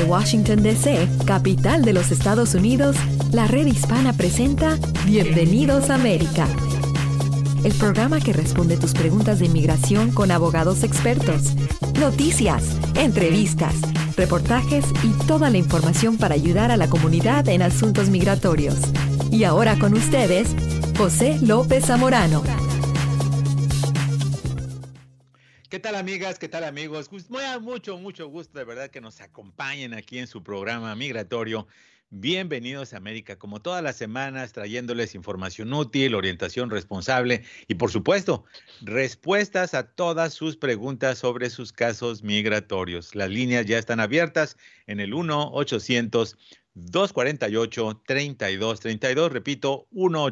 Desde Washington, D.C., capital de los Estados Unidos, la Red Hispana presenta Bienvenidos a América. El programa que responde tus preguntas de inmigración con abogados expertos, noticias, entrevistas, reportajes y toda la información para ayudar a la comunidad en asuntos migratorios. Y ahora con ustedes, José López Zamorano. ¿Qué tal, amigas? ¿Qué tal, amigos? Mucho gusto de verdad que nos acompañen aquí en su programa migratorio. Bienvenidos a América, como todas las semanas, trayéndoles información útil, orientación responsable y, por supuesto, respuestas a todas sus preguntas sobre sus casos migratorios. Las líneas ya están abiertas en el 1-800-248-3232. Repito,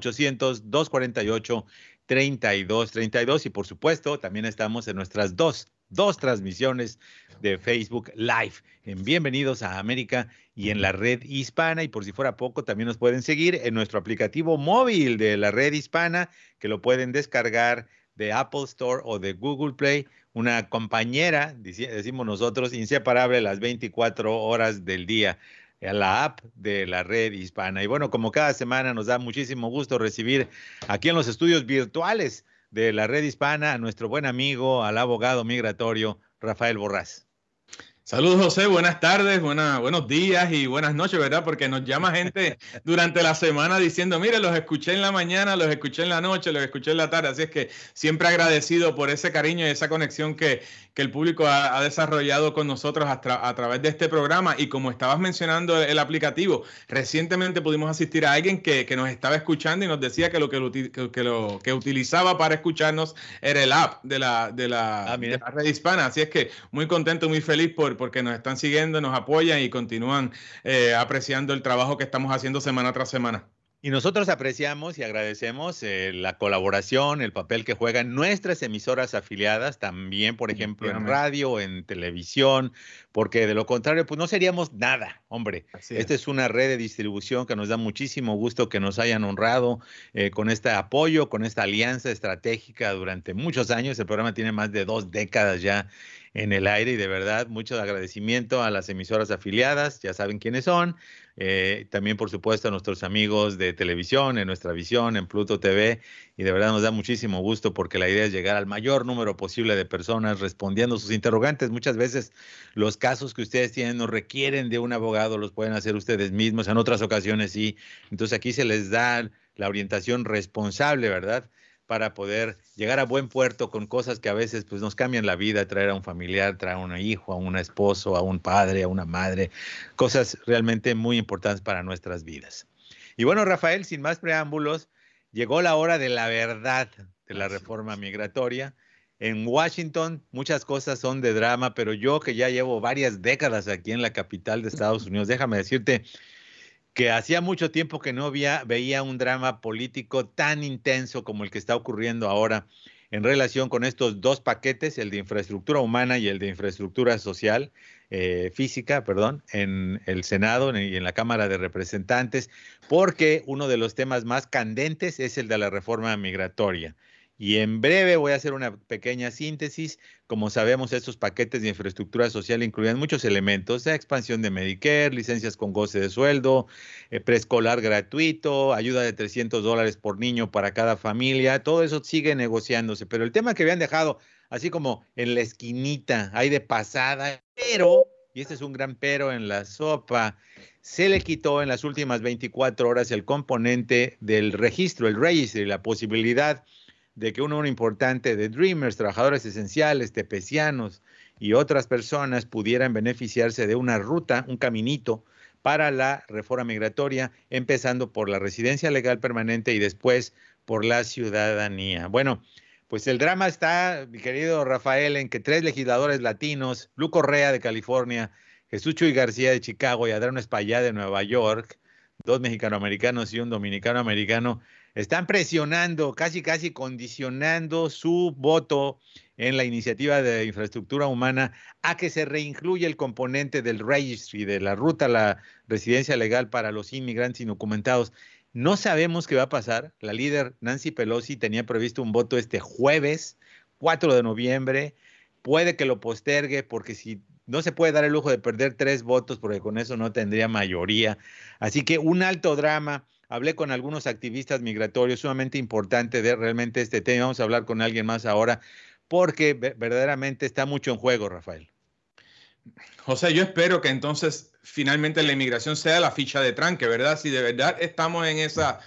1-800-248-3232. Y, por supuesto, también estamos en nuestras dos transmisiones de Facebook Live en Bienvenidos a América y en la Red Hispana. Y por si fuera poco, también nos pueden seguir en nuestro aplicativo móvil de la Red Hispana, que lo pueden descargar de Apple Store o de Google Play. Una compañera, decimos nosotros, inseparable las 24 horas del día, a la app de la Red Hispana. Y bueno, como cada semana nos da muchísimo gusto recibir aquí en los estudios virtuales de la Red Hispana a nuestro buen amigo, al abogado migratorio, Rafael Borrás. Saludos, José, buenas tardes, buenos días y buenas noches, ¿verdad? Porque nos llama gente durante la semana diciendo, mire, los escuché en la mañana, los escuché en la noche, los escuché en la tarde, así es que siempre agradecido por ese cariño y esa conexión que el público ha desarrollado con nosotros a través de este programa. Y como estabas mencionando el aplicativo, recientemente pudimos asistir a alguien que nos estaba escuchando y nos decía que lo que utilizaba para escucharnos era el app de la Red Hispana, así es que muy contento, muy feliz porque nos están siguiendo, nos apoyan y continúan apreciando el trabajo que estamos haciendo semana tras semana. Y nosotros apreciamos y agradecemos la colaboración, el papel que juegan nuestras emisoras afiliadas, también, por ejemplo, en radio, en televisión, porque de lo contrario, pues no seríamos nada, hombre. Esta es una red de distribución que nos da muchísimo gusto que nos hayan honrado con este apoyo, con esta alianza estratégica durante muchos años. El programa tiene más de 2 décadas ya en el aire y de verdad mucho agradecimiento a las emisoras afiliadas, ya saben quiénes son, también por supuesto a nuestros amigos de televisión, en Nuestra Visión, en Pluto TV, y de verdad nos da muchísimo gusto porque la idea es llegar al mayor número posible de personas respondiendo sus interrogantes. Muchas veces los casos que ustedes tienen no requieren de un abogado, los pueden hacer ustedes mismos, en otras ocasiones sí, entonces aquí se les da la orientación responsable, ¿verdad?, para poder llegar a buen puerto con cosas que a veces pues, nos cambian la vida, traer a un familiar, traer a un hijo, a un esposo, a un padre, a una madre, cosas realmente muy importantes para nuestras vidas. Y bueno, Rafael, sin más preámbulos, llegó la hora de la verdad de la reforma migratoria. En Washington muchas cosas son de drama, pero yo que ya llevo varias décadas aquí en la capital de Estados Unidos, déjame decirte que hacía mucho tiempo que no veía un drama político tan intenso como el que está ocurriendo ahora en relación con estos 2 paquetes, el de infraestructura humana y el de infraestructura social, física, perdón, en el Senado y en la Cámara de Representantes, porque uno de los temas más candentes es el de la reforma migratoria. Y en breve voy a hacer una pequeña síntesis. Como sabemos, estos paquetes de infraestructura social incluían muchos elementos: la expansión de Medicare, licencias con goce de sueldo, preescolar gratuito, ayuda de $300 por niño para cada familia. Todo eso sigue negociándose, pero el tema que habían dejado así como en la esquinita, ahí de pasada, pero, y este es un gran pero en la sopa, se le quitó en las últimas 24 horas el componente del registro, el registry, la posibilidad de que un número importante de Dreamers, trabajadores esenciales, tepecianos y otras personas pudieran beneficiarse de una ruta, un caminito para la reforma migratoria, empezando por la residencia legal permanente y después por la ciudadanía. Bueno, pues el drama está, mi querido Rafael, en que 3 legisladores latinos, Lu Correa de California, Jesús Chuy García de Chicago y Adriano Espaillá de Nueva York, 2 mexicanoamericanos y un dominicano-americano, están presionando, casi condicionando su voto en la iniciativa de infraestructura humana a que se reincluya el componente del registry, de la ruta a la residencia legal para los inmigrantes indocumentados. No sabemos qué va a pasar. La líder Nancy Pelosi tenía previsto un voto este jueves, 4 de noviembre. Puede que lo postergue porque si no se puede dar el lujo de perder 3 votos porque con eso no tendría mayoría. Así que un alto drama. Hablé con algunos activistas migratorios, sumamente importante de realmente este tema. Vamos a hablar con alguien más ahora porque verdaderamente está mucho en juego, Rafael. José, yo espero que entonces finalmente la inmigración sea la ficha de tranque, ¿verdad? Si de verdad estamos en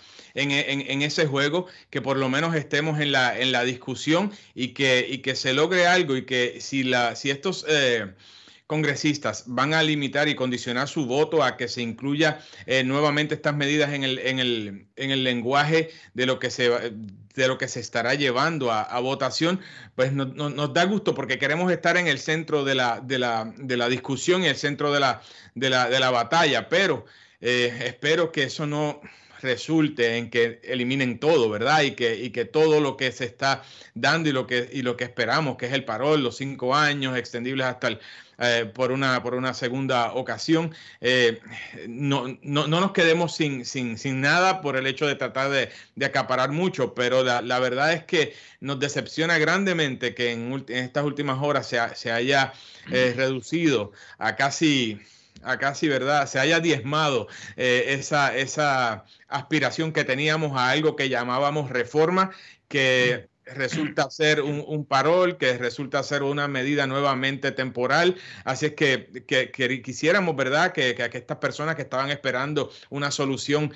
ese juego, que por lo menos estemos en la discusión y que se logre algo, y que si estos congresistas van a limitar y condicionar su voto a que se incluya nuevamente estas medidas en el lenguaje de lo que se estará llevando a votación, pues nos da gusto, porque queremos estar en el centro de la discusión y el centro de la batalla, pero espero que eso no resulte en que eliminen todo, ¿verdad? Y que todo lo que se está dando y lo que esperamos, que es el parol, los 5 años extendibles hasta por una segunda ocasión, no nos quedemos sin nada por el hecho de tratar de acaparar mucho, pero la verdad es que nos decepciona grandemente que en estas últimas horas se haya reducido a casi, ¿verdad? Se haya diezmado esa aspiración que teníamos a algo que llamábamos reforma, que resulta ser un parol, que resulta ser una medida nuevamente temporal. Así es que quisiéramos, ¿verdad?, que estas personas que estaban esperando una solución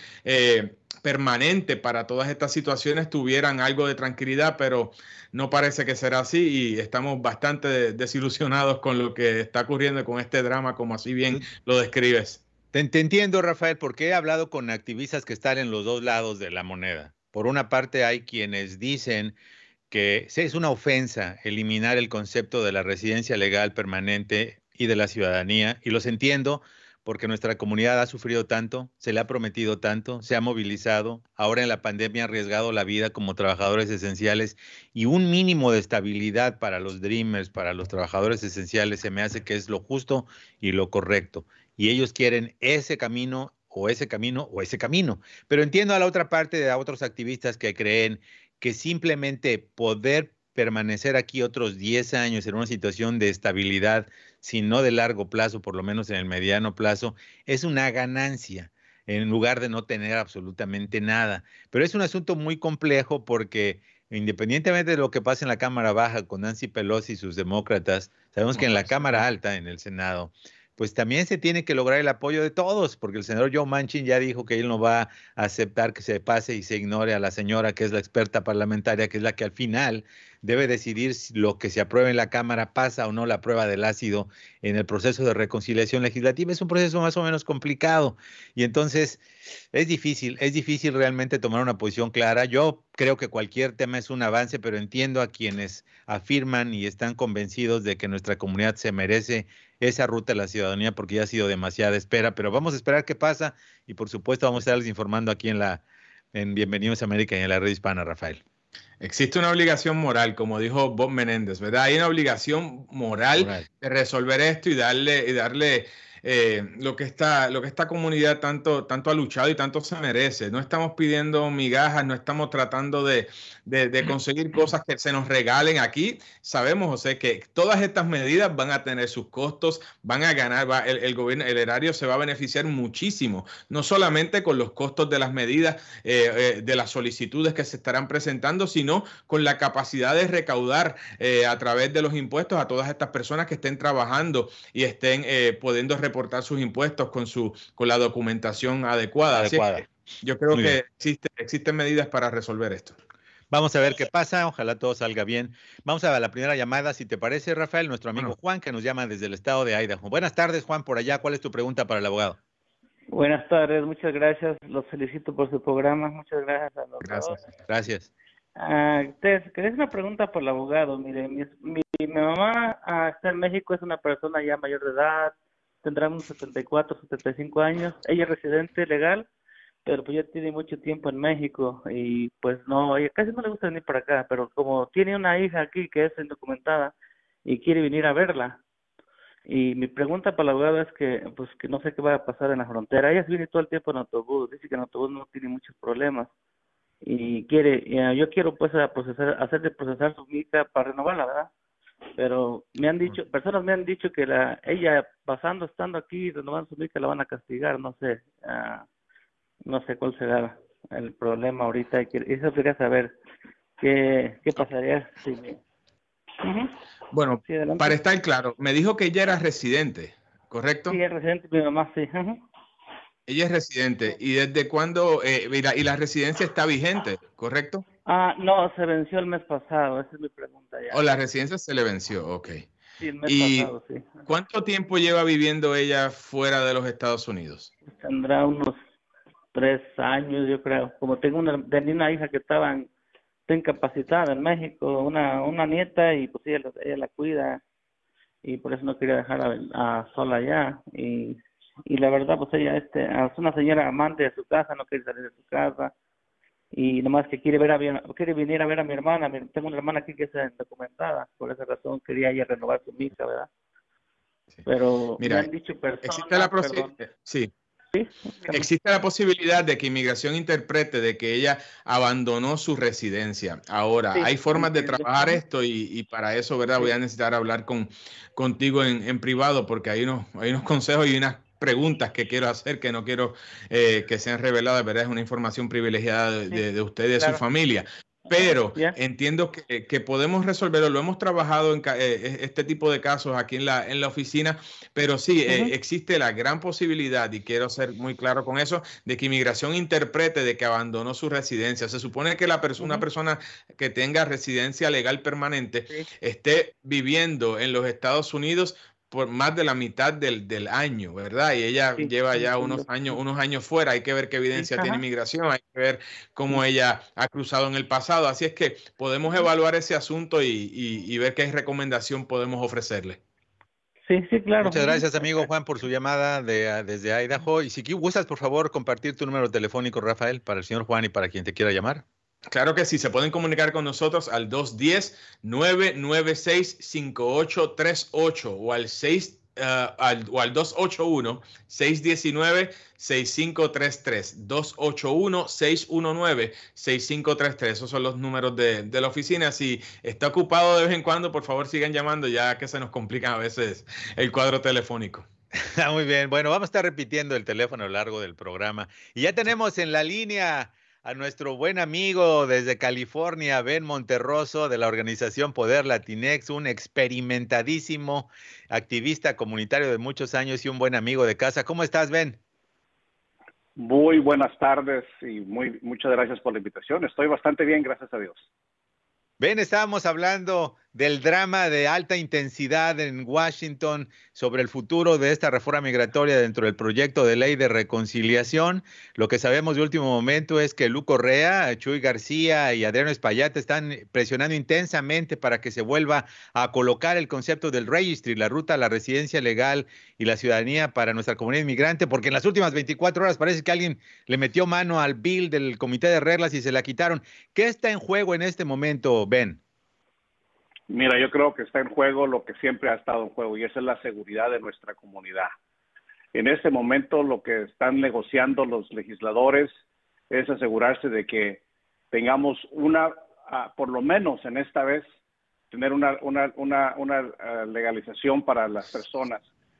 permanente para todas estas situaciones tuvieran algo de tranquilidad, pero no parece que será así, y estamos bastante desilusionados con lo que está ocurriendo con este drama, como así bien lo describes. Te entiendo, Rafael, porque he hablado con activistas que están en los dos lados de la moneda. Por una parte hay quienes dicen que es una ofensa eliminar el concepto de la residencia legal permanente y de la ciudadanía, y los entiendo porque nuestra comunidad ha sufrido tanto, se le ha prometido tanto, se ha movilizado, ahora en la pandemia ha arriesgado la vida como trabajadores esenciales, y un mínimo de estabilidad para los Dreamers, para los trabajadores esenciales, se me hace que es lo justo y lo correcto, y ellos quieren ese camino o ese camino o ese camino. Pero entiendo a la otra parte de otros activistas que creen que simplemente poder permanecer aquí otros 10 años en una situación de estabilidad, si no de largo plazo, por lo menos en el mediano plazo, es una ganancia, en lugar de no tener absolutamente nada. Pero es un asunto muy complejo porque independientemente de lo que pase en la Cámara Baja con Nancy Pelosi y sus demócratas, sabemos que en la Cámara Alta, en el Senado, pues también se tiene que lograr el apoyo de todos, porque el senador Joe Manchin ya dijo que él no va a aceptar que se pase y se ignore a la señora que es la experta parlamentaria, que es la que al final debe decidir si lo que se apruebe en la Cámara pasa o no la prueba del ácido en el proceso de reconciliación legislativa. Es un proceso más o menos complicado, y entonces es difícil realmente tomar una posición clara. Yo creo que cualquier tema es un avance, pero entiendo a quienes afirman y están convencidos de que nuestra comunidad se merece esa ruta de la ciudadanía, porque ya ha sido demasiada espera, pero vamos a esperar qué pasa, y por supuesto vamos a estarles informando aquí en Bienvenidos a América y en la red hispana, Rafael. Existe una obligación moral, como dijo Bob Menéndez, ¿verdad? Hay una obligación moral de resolver esto y darle lo que esta comunidad tanto ha luchado y tanto se merece. No estamos pidiendo migajas, no estamos tratando de conseguir cosas que se nos regalen aquí. Sabemos, José, que todas estas medidas van a tener sus costos, van a ganar, el gobierno, el erario se va a beneficiar muchísimo, no solamente con los costos de las medidas, de las solicitudes que se estarán presentando, sino con la capacidad de recaudar a través de los impuestos a todas estas personas que estén trabajando y estén pudiendo reportar sus impuestos con la documentación adecuada. Así que yo creo que existen medidas para resolver esto. Vamos a ver qué pasa, ojalá todo salga bien. Vamos a la primera llamada, si te parece, Rafael, nuestro amigo Juan, que nos llama desde el estado de Idaho. Buenas tardes, Juan, por allá. ¿Cuál es tu pregunta para el abogado? Buenas tardes, muchas gracias. Los felicito por su programa. Muchas gracias a los dos. Gracias. Quería hacer una pregunta por el abogado. Mire, mi mamá está en México, es una persona ya mayor de edad, tendrá unos 74, 75 años. Ella es residente legal, pero pues ya tiene mucho tiempo en México y pues no, ella casi no le gusta venir para acá, pero como tiene una hija aquí que es indocumentada y quiere venir a verla. Y mi pregunta para el abogado es que no sé qué va a pasar en la frontera. Ella viene todo el tiempo en autobús, dice que en autobús no tiene muchos problemas y yo quiero pues hacerle procesar su mica para renovarla, ¿verdad? pero personas me han dicho que ella estando aquí, renovando su visa, la van a castigar, no sé, no sé cuál será el problema ahorita, y eso quería saber qué pasaría si Bueno, Sí, adelante. para estar claro, me dijo que ella era residente, ¿correcto? Sí, es residente, mi mamá, sí. Ella es residente. ¿Y desde cuándo? Mira, y la residencia está vigente, ¿correcto? No, se venció el mes pasado, esa es mi pregunta ya. O la residencia se le venció, ok. Sí, el mes ¿Y pasado, sí. cuánto tiempo lleva viviendo ella fuera de los Estados Unidos? Tendrá unos 3 años, yo creo. Como tenía una hija que está incapacitada en México, una nieta, y pues ella la cuida, y por eso no quería dejarla sola allá. Y la verdad, pues ella es una señora amante de su casa, no quiere salir de su casa, y nomás que quiere venir a ver a mi hermana. Tengo una hermana aquí que es indocumentada, por esa razón quería ella renovar su visa, ¿verdad? Sí. Pero Mira, me han dicho personas, sí. ¿Sí? Existe la posibilidad de que inmigración interprete de que ella abandonó su residencia. Ahora, Sí, hay formas de entiendo. trabajar esto y para eso, ¿verdad? Sí. Voy a necesitar hablar contigo en privado porque hay unos consejos y unas preguntas que quiero hacer que no quiero que sean reveladas, ¿verdad? Es una información privilegiada de usted y de claro. su familia. Pero Ya. entiendo que podemos resolverlo. Lo hemos trabajado en este tipo de casos aquí en la oficina, pero sí, existe la gran posibilidad, y quiero ser muy claro con eso, de que inmigración interprete de que abandonó su residencia. Se supone que una persona que tenga residencia legal permanente esté viviendo en los Estados Unidos por más de la mitad del año, ¿verdad? Y ella lleva ya unos años fuera. Hay que ver qué evidencia tiene inmigración, hay que ver cómo ella ha cruzado en el pasado. Así es que podemos evaluar ese asunto y ver qué recomendación podemos ofrecerle. Sí, claro. Muchas gracias, amigo Juan, por su llamada desde Idaho. Y si gustas, por favor, compartir tu número telefónico, Rafael, para el señor Juan y para quien te quiera llamar. Claro que sí, se pueden comunicar con nosotros al 210-996-5838 o al 281-619-6533. 281-619-6533. Esos son los números de la oficina. Si está ocupado de vez en cuando, por favor sigan llamando, ya que se nos complica a veces el cuadro telefónico. Muy bien, bueno, vamos a estar repitiendo el teléfono a lo largo del programa. Y ya tenemos en la línea a nuestro buen amigo desde California, Ben Monterroso, de la organización Poder Latinex, un experimentadísimo activista comunitario de muchos años y un buen amigo de casa. ¿Cómo estás, Ben? Muy buenas tardes y muchas gracias por la invitación. Estoy bastante bien, gracias a Dios. Ben, estábamos hablando del drama de alta intensidad en Washington sobre el futuro de esta reforma migratoria dentro del proyecto de ley de reconciliación. Lo que sabemos de último momento es que Lu Correa, Chuy García y Adriano Espaillat están presionando intensamente para que se vuelva a colocar el concepto del registry, la ruta a la residencia legal y la ciudadanía para nuestra comunidad inmigrante, porque en las últimas 24 horas parece que alguien le metió mano al bill del Comité de Reglas y se la quitaron. ¿Qué está en juego en este momento, Ben? Mira, yo creo que está en juego lo que siempre ha estado en juego, y esa es la seguridad de nuestra comunidad. En este momento lo que están negociando los legisladores es asegurarse de que tengamos por lo menos en esta vez, tener una legalización para las personas.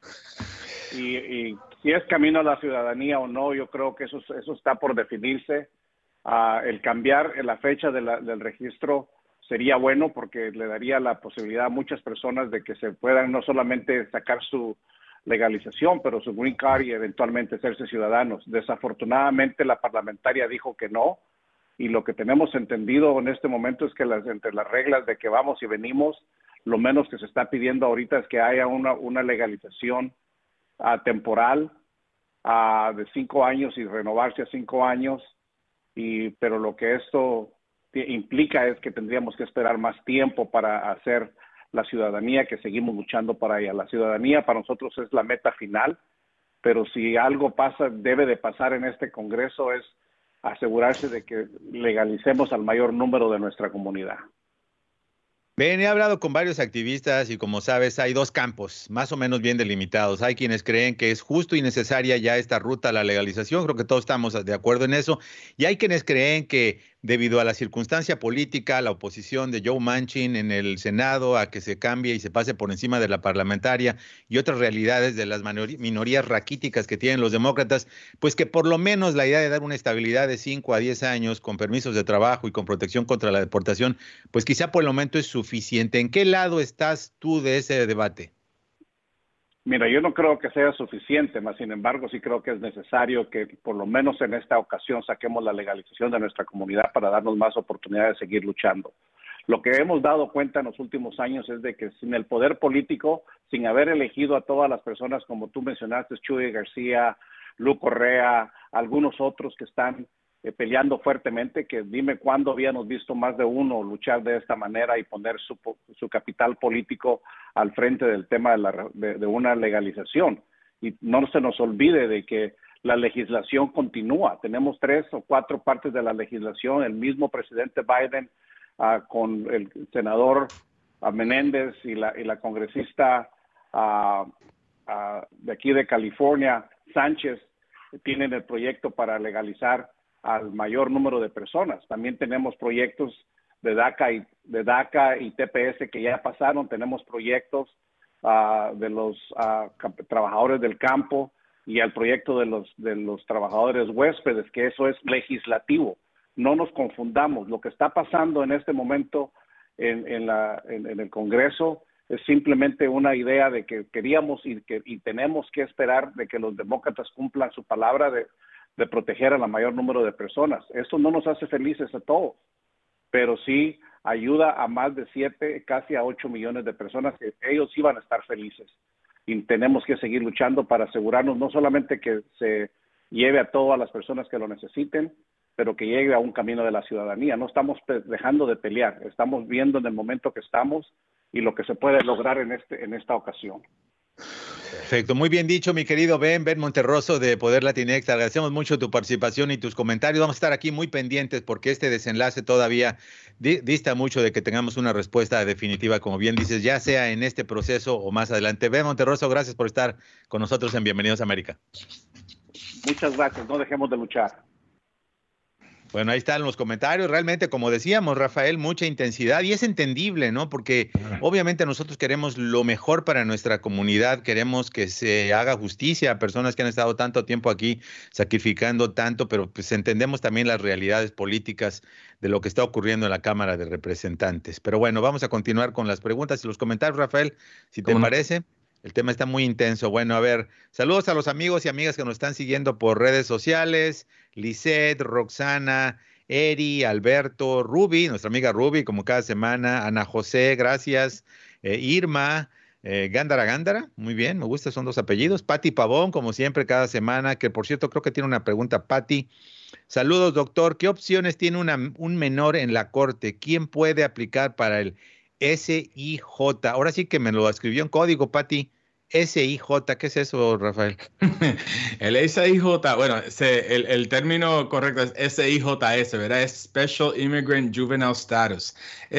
Y si es camino a la ciudadanía o no, yo creo que eso está por definirse. El cambiar la fecha del registro sería bueno porque le daría la posibilidad a muchas personas de que se puedan no solamente sacar su legalización, pero su green card y eventualmente hacerse ciudadanos. Desafortunadamente la parlamentaria dijo que no, y lo que tenemos entendido en este momento es que entre las reglas de que vamos y venimos, lo menos que se está pidiendo ahorita es que haya una legalización temporal de 5 años y renovarse a 5 años, pero lo que esto implica es que tendríamos que esperar más tiempo para hacer la ciudadanía, que seguimos luchando para ella. La ciudadanía para nosotros es la meta final, pero si algo debe de pasar en este Congreso es asegurarse de que legalicemos al mayor número de nuestra comunidad. Ben, he hablado con varios activistas y como sabes hay dos campos más o menos bien delimitados. Hay quienes creen que es justo y necesaria ya esta ruta a la legalización, creo que todos estamos de acuerdo en eso, y hay quienes creen que debido a la circunstancia política, la oposición de Joe Manchin en el Senado a que se cambie y se pase por encima de la parlamentaria y otras realidades de las minorías raquíticas que tienen los demócratas, pues que por lo menos la idea de dar una estabilidad de 5 a 10 años con permisos de trabajo y con protección contra la deportación, pues quizá por el momento es suficiente. ¿En qué lado estás tú de ese debate? Mira, yo no creo que sea suficiente, mas sin embargo sí creo que es necesario que por lo menos en esta ocasión saquemos la legalización de nuestra comunidad para darnos más oportunidad de seguir luchando. Lo que hemos dado cuenta en los últimos años es de que sin el poder político, sin haber elegido a todas las personas como tú mencionaste, Chuy García, Lu Correa, algunos otros que están peleando fuertemente, que dime cuándo habíamos visto más de uno luchar de esta manera y poner su capital político al frente del tema de una legalización. Y no se nos olvide de que la legislación continúa. Tenemos 3 o 4 partes de la legislación. El mismo presidente Biden con el senador Menéndez y la congresista de aquí de California, Sánchez, tienen el proyecto para legalizar al mayor número de personas. También tenemos proyectos de DACA y TPS que ya pasaron. Tenemos proyectos de los trabajadores del campo y el proyecto de los trabajadores huéspedes, que eso es legislativo. No nos confundamos. Lo que está pasando en este momento en el Congreso es simplemente una idea de que queríamos y tenemos que esperar de que los demócratas cumplan su palabra de proteger a la mayor número de personas. Eso no nos hace felices a todos, pero sí ayuda a más de 7, casi a 8 millones de personas que ellos sí van a estar felices. Y tenemos que seguir luchando para asegurarnos no solamente que se lleve a todas las personas que lo necesiten, pero que llegue a un camino de la ciudadanía. No estamos dejando de pelear, estamos viendo en el momento que estamos y lo que se puede lograr en esta ocasión. Perfecto, muy bien dicho, mi querido Ben Monterroso de Poder Latinex. Agradecemos mucho tu participación y tus comentarios. Vamos a estar aquí muy pendientes porque este desenlace todavía dista mucho de que tengamos una respuesta definitiva, como bien dices, ya sea en este proceso o más adelante. Ben Monterroso, gracias por estar con nosotros en Bienvenidos a América. Muchas gracias, no dejemos de luchar. Bueno, ahí están los comentarios. Realmente, como decíamos, Rafael, mucha intensidad y es entendible, ¿no? Porque obviamente nosotros queremos lo mejor para nuestra comunidad, queremos que se haga justicia a personas que han estado tanto tiempo aquí sacrificando tanto, pero pues entendemos también las realidades políticas de lo que está ocurriendo en la Cámara de Representantes. Pero bueno, vamos a continuar con las preguntas y los comentarios, Rafael, si te parece. El tema está muy intenso. Bueno, a ver, saludos a los amigos y amigas que nos están siguiendo por redes sociales. Lisette, Roxana, Eri, Alberto, Ruby, nuestra amiga Ruby, como cada semana. Ana José, gracias. Irma, Gándara, muy bien, me gusta, son 2 apellidos. Pati Pavón, como siempre, cada semana, que por cierto creo que tiene una pregunta, Pati. Saludos, doctor. ¿Qué opciones tiene un menor en la corte? ¿Quién puede aplicar para el SIJ? Ahora sí que me lo escribió en código, Pati. SIJ, ¿qué es eso, Rafael? El SIJ, bueno, el término correcto es SIJS, ¿verdad? Es Special Immigrant Juvenile Status.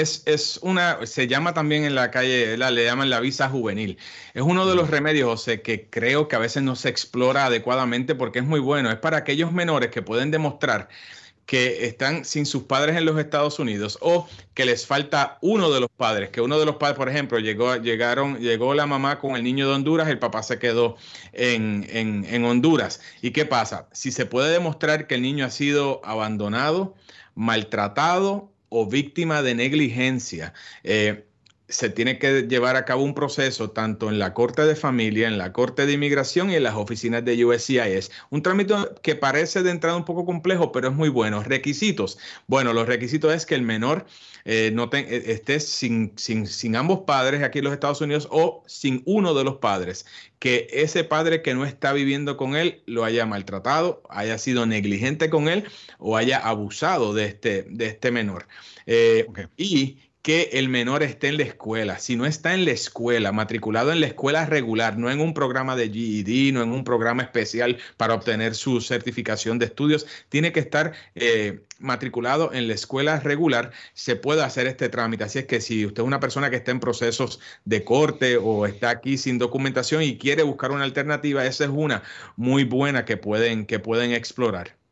Se llama también en la calle, le llaman la visa juvenil. Es uno de los remedios, José, que creo que a veces no se explora adecuadamente porque es muy bueno. Es para aquellos menores que pueden demostrar que están sin sus padres en los Estados Unidos o que les falta uno de los padres, que uno de los padres, por ejemplo, llegó la mamá con el niño de Honduras, el papá se quedó en Honduras. ¿Y qué pasa? Si se puede demostrar que el niño ha sido abandonado, maltratado o víctima de negligencia, se tiene que llevar a cabo un proceso tanto en la Corte de Familia, en la Corte de Inmigración y en las oficinas de USCIS. Un trámite que parece de entrada un poco complejo, pero es muy bueno. Requisitos. Bueno, los requisitos es que el menor esté sin ambos padres aquí en los Estados Unidos o sin uno de los padres. Que ese padre que no está viviendo con él lo haya maltratado, haya sido negligente con él o haya abusado de este menor. Y que el menor esté en la escuela. Si no está en la escuela, matriculado en la escuela regular, no en un programa de GED, no en un programa especial para obtener su certificación de estudios, tiene que estar matriculado en la escuela regular, se puede hacer este trámite. Así es que si usted es una persona que está en procesos de corte o está aquí sin documentación y quiere buscar una alternativa, esa es una muy buena que pueden explorar.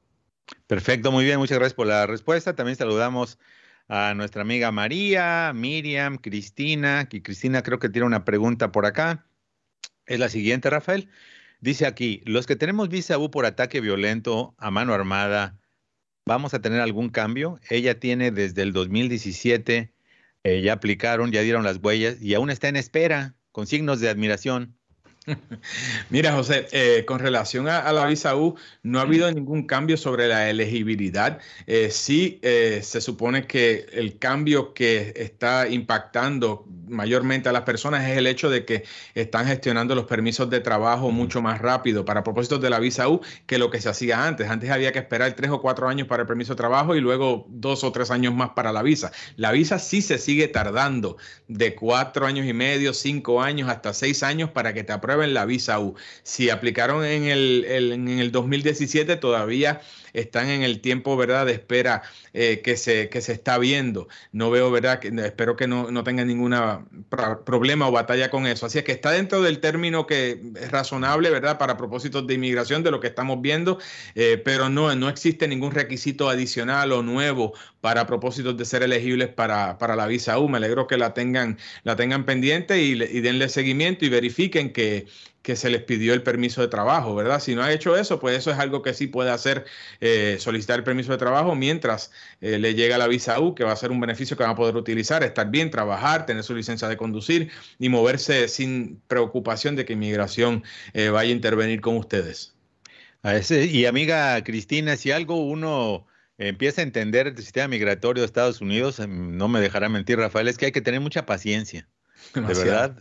Perfecto, muy bien, muchas gracias por la respuesta. También saludamos a nuestra amiga María, Miriam, Cristina, y Cristina creo que tiene una pregunta por acá. Es la siguiente, Rafael. Dice aquí, los que tenemos visa U por ataque violento a mano armada, ¿vamos a tener algún cambio? Ella tiene desde el 2017, ya aplicaron, ya dieron las huellas y aún está en espera, con signos de admiración. Mira, José, con relación a la visa U, no ha habido ningún cambio sobre la elegibilidad. Sí, se supone que el cambio que está impactando mayormente a las personas es el hecho de que están gestionando los permisos de trabajo mucho más rápido para propósitos de la visa U que lo que se hacía antes. Antes había que esperar 3 o 4 años para el permiso de trabajo y luego 2 o 3 años más para la visa. La visa sí se sigue tardando de 4 años y medio, 5 años hasta 6 años para que te aprueben la visa U. Si aplicaron en el 2017, todavía están en el tiempo, ¿verdad?, de espera que se está viendo. No veo, ¿verdad?, espero que no tengan ningún problema o batalla con eso. Así es que está dentro del término que es razonable, ¿verdad?, para propósitos de inmigración de lo que estamos viendo, pero no existe ningún requisito adicional o nuevo para propósitos de ser elegibles para la visa U. Me alegro que la tengan pendiente y denle seguimiento y verifiquen que se les pidió el permiso de trabajo, ¿verdad? Si no ha hecho eso, pues eso es algo que sí puede hacer, solicitar el permiso de trabajo mientras le llega la visa U, que va a ser un beneficio que van a poder utilizar, estar bien, trabajar, tener su licencia de conducir y moverse sin preocupación de que inmigración vaya a intervenir con ustedes. Y amiga Cristina, si algo uno empieza a entender el sistema migratorio de Estados Unidos, no me dejará mentir Rafael, es que hay que tener mucha paciencia, demasiado. De verdad,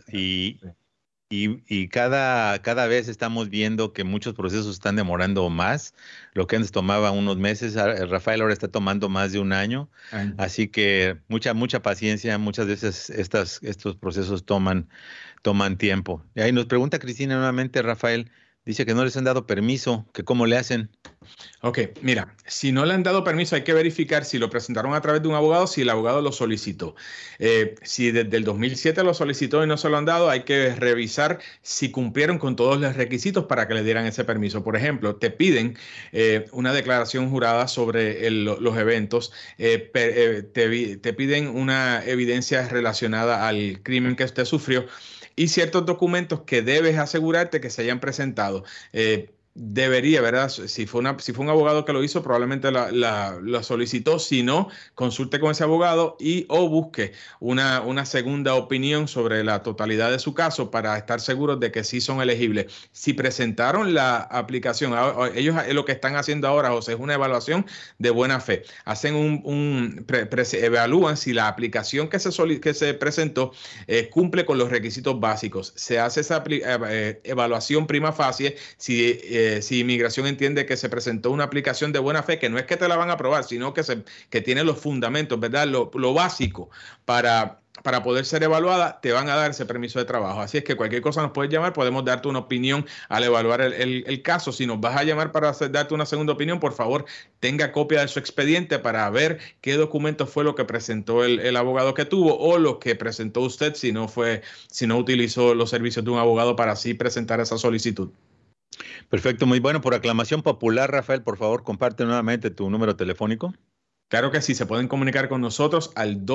y cada vez estamos viendo que muchos procesos están demorando más. Lo que antes tomaba unos meses, Rafael ahora está tomando más de un año. Así que mucha paciencia. Muchas veces estos procesos toman tiempo. Y ahí nos pregunta Cristina nuevamente, Rafael, dice que no les han dado permiso, que cómo le hacen. Ok, mira, si no le han dado permiso hay que verificar si lo presentaron a través de un abogado, si el abogado lo solicitó. Si desde el 2007 lo solicitó y no se lo han dado, hay que revisar si cumplieron con todos los requisitos para que le dieran ese permiso. Por ejemplo, te piden una declaración jurada sobre los eventos, te piden una evidencia relacionada al crimen que usted sufrió y ciertos documentos que debes asegurarte que se hayan presentado. Debería, ¿verdad? Si fue un abogado que lo hizo, probablemente la solicitó. Si no, consulte con ese abogado o busque una segunda opinión sobre la totalidad de su caso para estar seguros de que sí son elegibles. Si presentaron la aplicación, ellos lo que están haciendo ahora, José, es una evaluación de buena fe. Hacen evalúan si la aplicación que se presentó cumple con los requisitos básicos. Se hace esa evaluación prima facie si inmigración entiende que se presentó una aplicación de buena fe, que no es que te la van a aprobar, sino que tiene los fundamentos, ¿verdad? Lo básico para poder ser evaluada, te van a dar ese permiso de trabajo. Así es que cualquier cosa nos puedes llamar, podemos darte una opinión al evaluar el caso. Si nos vas a llamar para darte una segunda opinión, por favor, tenga copia de su expediente para ver qué documento fue lo que presentó el abogado que tuvo o lo que presentó usted si no utilizó los servicios de un abogado para así presentar esa solicitud. Perfecto, muy bueno. Por aclamación popular, Rafael, por favor, comparte nuevamente tu número telefónico. Claro que sí, se pueden comunicar con nosotros al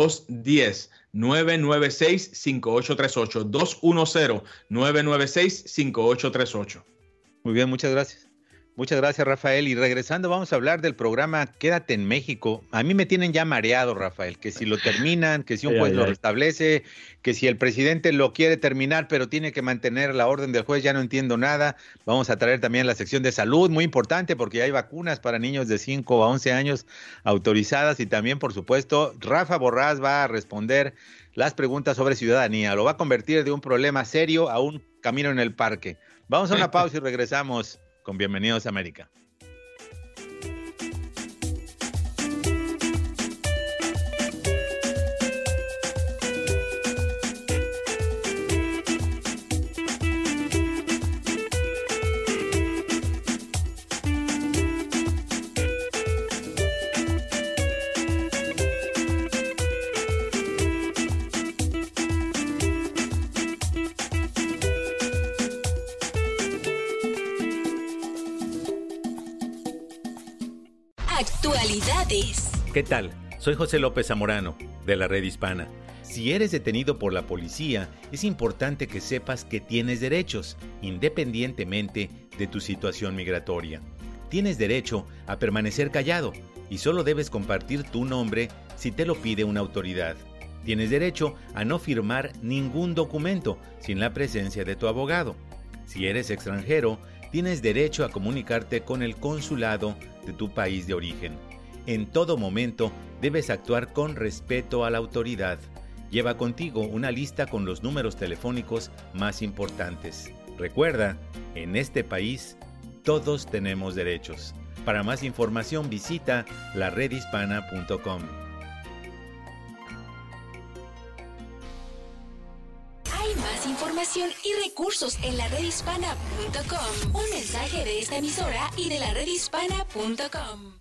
210-996-5838, 210-996-5838. Muy bien, muchas gracias. Muchas gracias, Rafael. Y regresando, vamos a hablar del programa Quédate en México. A mí me tienen ya mareado, Rafael, que si lo terminan, que si un juez lo restablece, que si el presidente lo quiere terminar, pero tiene que mantener la orden del juez, ya no entiendo nada. Vamos a traer también la sección de salud, muy importante, porque ya hay vacunas para niños de 5 a 11 años autorizadas. Y también, por supuesto, Rafa Borrás va a responder las preguntas sobre ciudadanía. Lo va a convertir de un problema serio a un camino en el parque. Vamos a una pausa y regresamos con Bienvenidos a América. Actualidades. ¿Qué tal? Soy José López Zamorano, de la Red Hispana. Si eres detenido por la policía, es importante que sepas que tienes derechos, independientemente de tu situación migratoria. Tienes derecho a permanecer callado y solo debes compartir tu nombre si te lo pide una autoridad. Tienes derecho a no firmar ningún documento sin la presencia de tu abogado. Si eres extranjero, tienes derecho a comunicarte con el consulado de tu país de origen. En todo momento, debes actuar con respeto a la autoridad. Lleva contigo una lista con los números telefónicos más importantes. Recuerda, en este país, todos tenemos derechos. Para más información, visita laredhispana.com. Hay más información y recursos en laredhispana.com. Un mensaje de esta emisora y de laredhispana.com.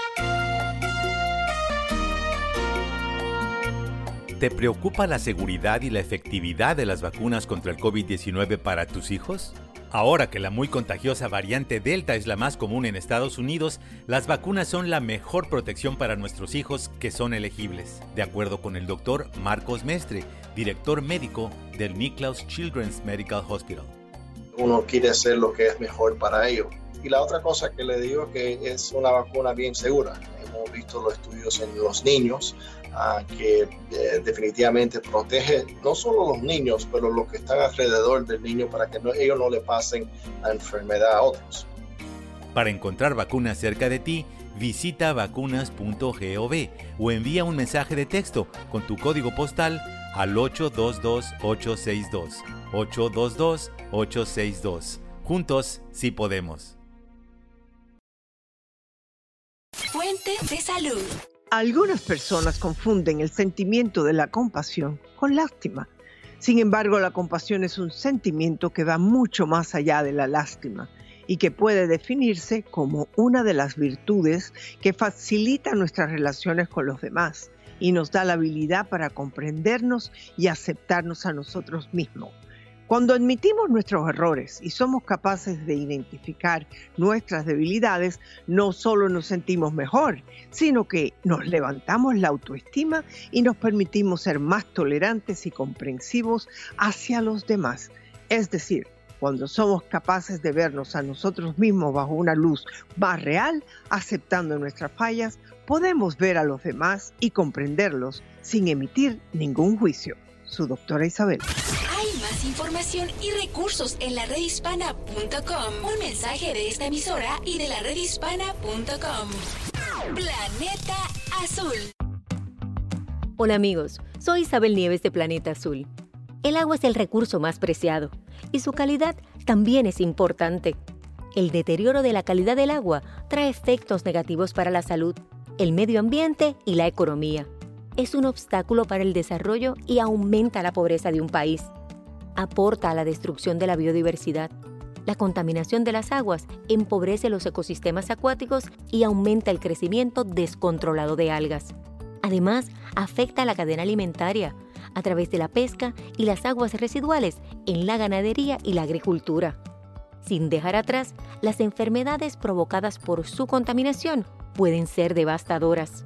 ¿Te preocupa la seguridad y la efectividad de las vacunas contra el COVID-19 para tus hijos? Ahora que la muy contagiosa variante Delta es la más común en Estados Unidos, las vacunas son la mejor protección para nuestros hijos que son elegibles, de acuerdo con el doctor Marcos Mestre, director médico del Nicklaus Children's Medical Hospital. Uno quiere hacer lo que es mejor para ellos. Y la otra cosa que le digo es que es una vacuna bien segura. Hemos visto los estudios en los niños que definitivamente protege no solo a los niños, pero los que están alrededor del niño para que ellos no le pasen la enfermedad a otros. Para encontrar vacunas cerca de ti, visita vacunas.gov o envía un mensaje de texto con tu código postal al 822-862. 822-862. Juntos, sí podemos. Fuente de salud. Algunas personas confunden el sentimiento de la compasión con lástima. Sin embargo, la compasión es un sentimiento que va mucho más allá de la lástima y que puede definirse como una de las virtudes que facilita nuestras relaciones con los demás y nos da la habilidad para comprendernos y aceptarnos a nosotros mismos. Cuando admitimos nuestros errores y somos capaces de identificar nuestras debilidades, no solo nos sentimos mejor, sino que nos levantamos la autoestima y nos permitimos ser más tolerantes y comprensivos hacia los demás. Es decir, cuando somos capaces de vernos a nosotros mismos bajo una luz más real, aceptando nuestras fallas, podemos ver a los demás y comprenderlos sin emitir ningún juicio. Su doctora Isabel. Hay más información y recursos en laredhispana.com. Un mensaje de esta emisora y de laredhispana.com. Planeta Azul. Hola amigos, soy Isabel Nieves de Planeta Azul. El agua es el recurso más preciado y su calidad también es importante. El deterioro de la calidad del agua trae efectos negativos para la salud, el medio ambiente y la economía. Es un obstáculo para el desarrollo y aumenta la pobreza de un país. Aporta a la destrucción de la biodiversidad. La contaminación de las aguas empobrece los ecosistemas acuáticos y aumenta el crecimiento descontrolado de algas. Además, afecta a la cadena alimentaria a través de la pesca y las aguas residuales en la ganadería y la agricultura. Sin dejar atrás, las enfermedades provocadas por su contaminación pueden ser devastadoras.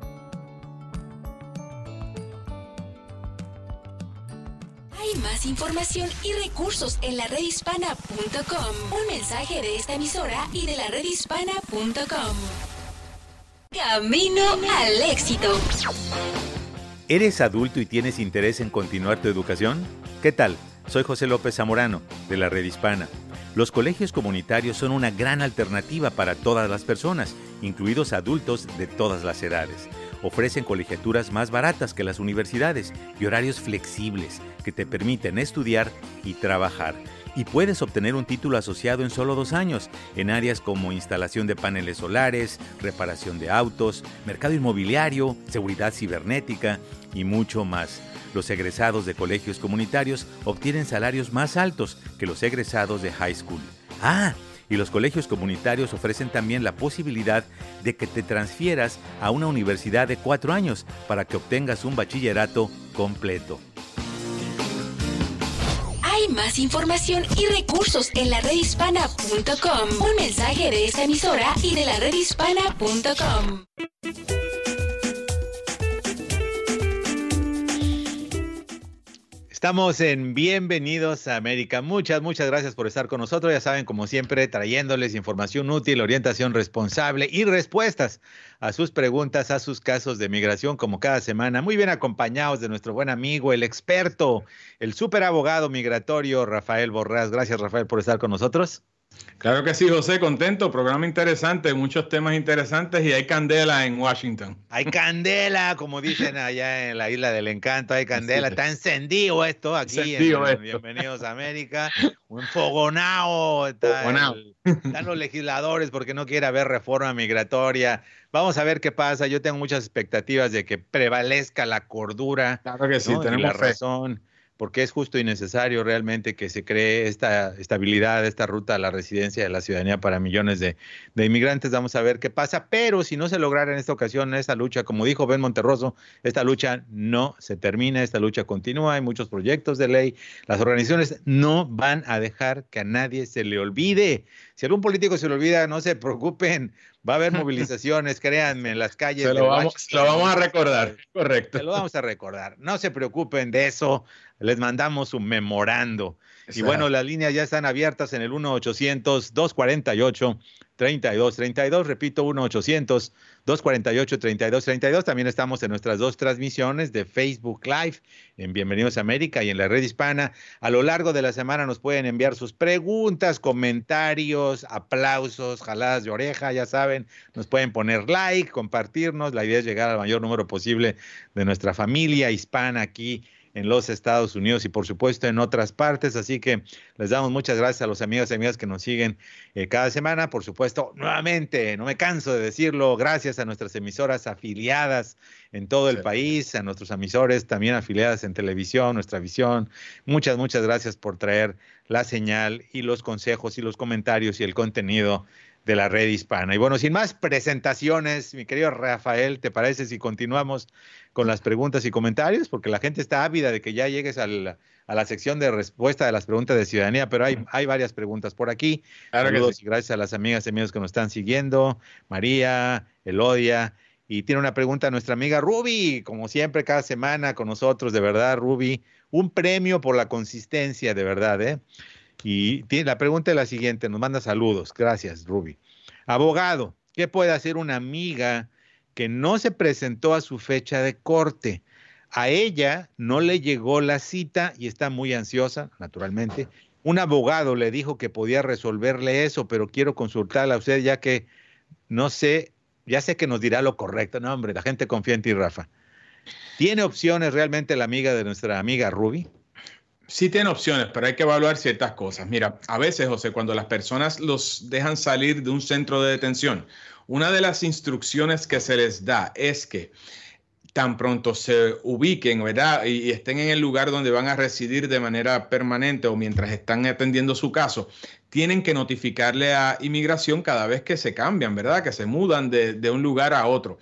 Hay más información y recursos en laredhispana.com. Un mensaje de esta emisora y de laredhispana.com. Camino al éxito. ¿Eres adulto y tienes interés en continuar tu educación? ¿Qué tal? Soy José López Zamorano, de la Red Hispana. Los colegios comunitarios son una gran alternativa para todas las personas, incluidos adultos de todas las edades. Ofrecen colegiaturas más baratas que las universidades y horarios flexibles que te permiten estudiar y trabajar. Y puedes obtener un título asociado en solo 2 años en áreas como instalación de paneles solares, reparación de autos, mercado inmobiliario, seguridad cibernética y mucho más. Los egresados de colegios comunitarios obtienen salarios más altos que los egresados de high school. Y los colegios comunitarios ofrecen también la posibilidad de que te transfieras a una universidad de 4 años para que obtengas un bachillerato completo. Hay más información y recursos en la redhispana.com. Un mensaje de esta emisora y de la redhispana.com. Estamos en Bienvenidos a América. Muchas gracias por estar con nosotros. Ya saben, como siempre, trayéndoles información útil, orientación responsable y respuestas a sus preguntas, a sus casos de migración, como cada semana. Muy bien acompañados de nuestro buen amigo, el experto, el súper abogado migratorio, Rafael Borrás. Gracias, Rafael, por estar con nosotros. Claro que sí, José, contento, programa interesante, muchos temas interesantes y hay candela en Washington. Hay candela, como dicen allá en la Isla del Encanto, hay candela, está encendido esto aquí en Bienvenidos a América, un fogonao, están los legisladores porque no quiere haber reforma migratoria. Vamos a ver qué pasa, yo tengo muchas expectativas de que prevalezca la cordura, claro que sí, ¿no? tenemos y la fe. razón. Porque es justo y necesario realmente que se cree esta estabilidad, esta ruta a la residencia de la ciudadanía para millones de inmigrantes. Vamos a ver qué pasa, pero si no se lograra en esta ocasión esta lucha, como dijo Ben Monterroso, esta lucha no se termina, esta lucha continúa, hay muchos proyectos de ley, las organizaciones no van a dejar que a nadie se le olvide. Si algún político se le olvida, no se preocupen, va a haber movilizaciones, créanme, en las calles. Lo vamos a recordar, correcto. Se lo vamos a recordar, no se preocupen de eso, les mandamos un memorando. Exacto. Y bueno, las líneas ya están abiertas en el 1-800-248-3232, repito, 1-800-248-3232. También estamos en nuestras dos transmisiones de Facebook Live, en Bienvenidos a América y en la Red Hispana. A lo largo de la semana nos pueden enviar sus preguntas, comentarios, aplausos, jaladas de oreja, ya saben, nos pueden poner like, compartirnos. La idea es llegar al mayor número posible de nuestra familia hispana aquí en los Estados Unidos y por supuesto en otras partes, así que les damos muchas gracias a los amigos y amigas que nos siguen cada semana. Por supuesto, nuevamente, no me canso de decirlo, gracias a nuestras emisoras afiliadas en todo el país, a nuestros emisores también afiliadas en televisión, Nuestra Visión. Muchas gracias por traer la señal y los consejos y los comentarios y el contenido de la Red Hispana. Y bueno, sin más presentaciones, mi querido Rafael, ¿te parece si continuamos con las preguntas y comentarios? Porque la gente está ávida de que ya llegues a la sección de respuesta de las preguntas de ciudadanía, pero hay varias preguntas por aquí. Claro. Saludos y gracias a las amigas y amigos que nos están siguiendo, María, Elodia, y tiene una pregunta a nuestra amiga Ruby, como siempre, cada semana con nosotros, de verdad, Ruby, un premio por la consistencia, de verdad, ¿eh? Y la pregunta es la siguiente, nos manda saludos. Gracias, Ruby. Abogado, ¿qué puede hacer una amiga que no se presentó a su fecha de corte? A ella no le llegó la cita y está muy ansiosa, naturalmente. Un abogado le dijo que podía resolverle eso, pero quiero consultarla a usted ya que no sé, ya sé que nos dirá lo correcto. No, hombre, la gente confía en ti, Rafa. ¿Tiene opciones realmente la amiga de nuestra amiga Ruby? Sí tiene opciones, pero hay que evaluar ciertas cosas. Mira, a veces, José, cuando las personas los dejan salir de un centro de detención, una de las instrucciones que se les da es que tan pronto se ubiquen, ¿verdad? Y estén en el lugar donde van a residir de manera permanente o mientras están atendiendo su caso, tienen que notificarle a inmigración cada vez que se cambian, ¿verdad? Que se mudan de un lugar a otro.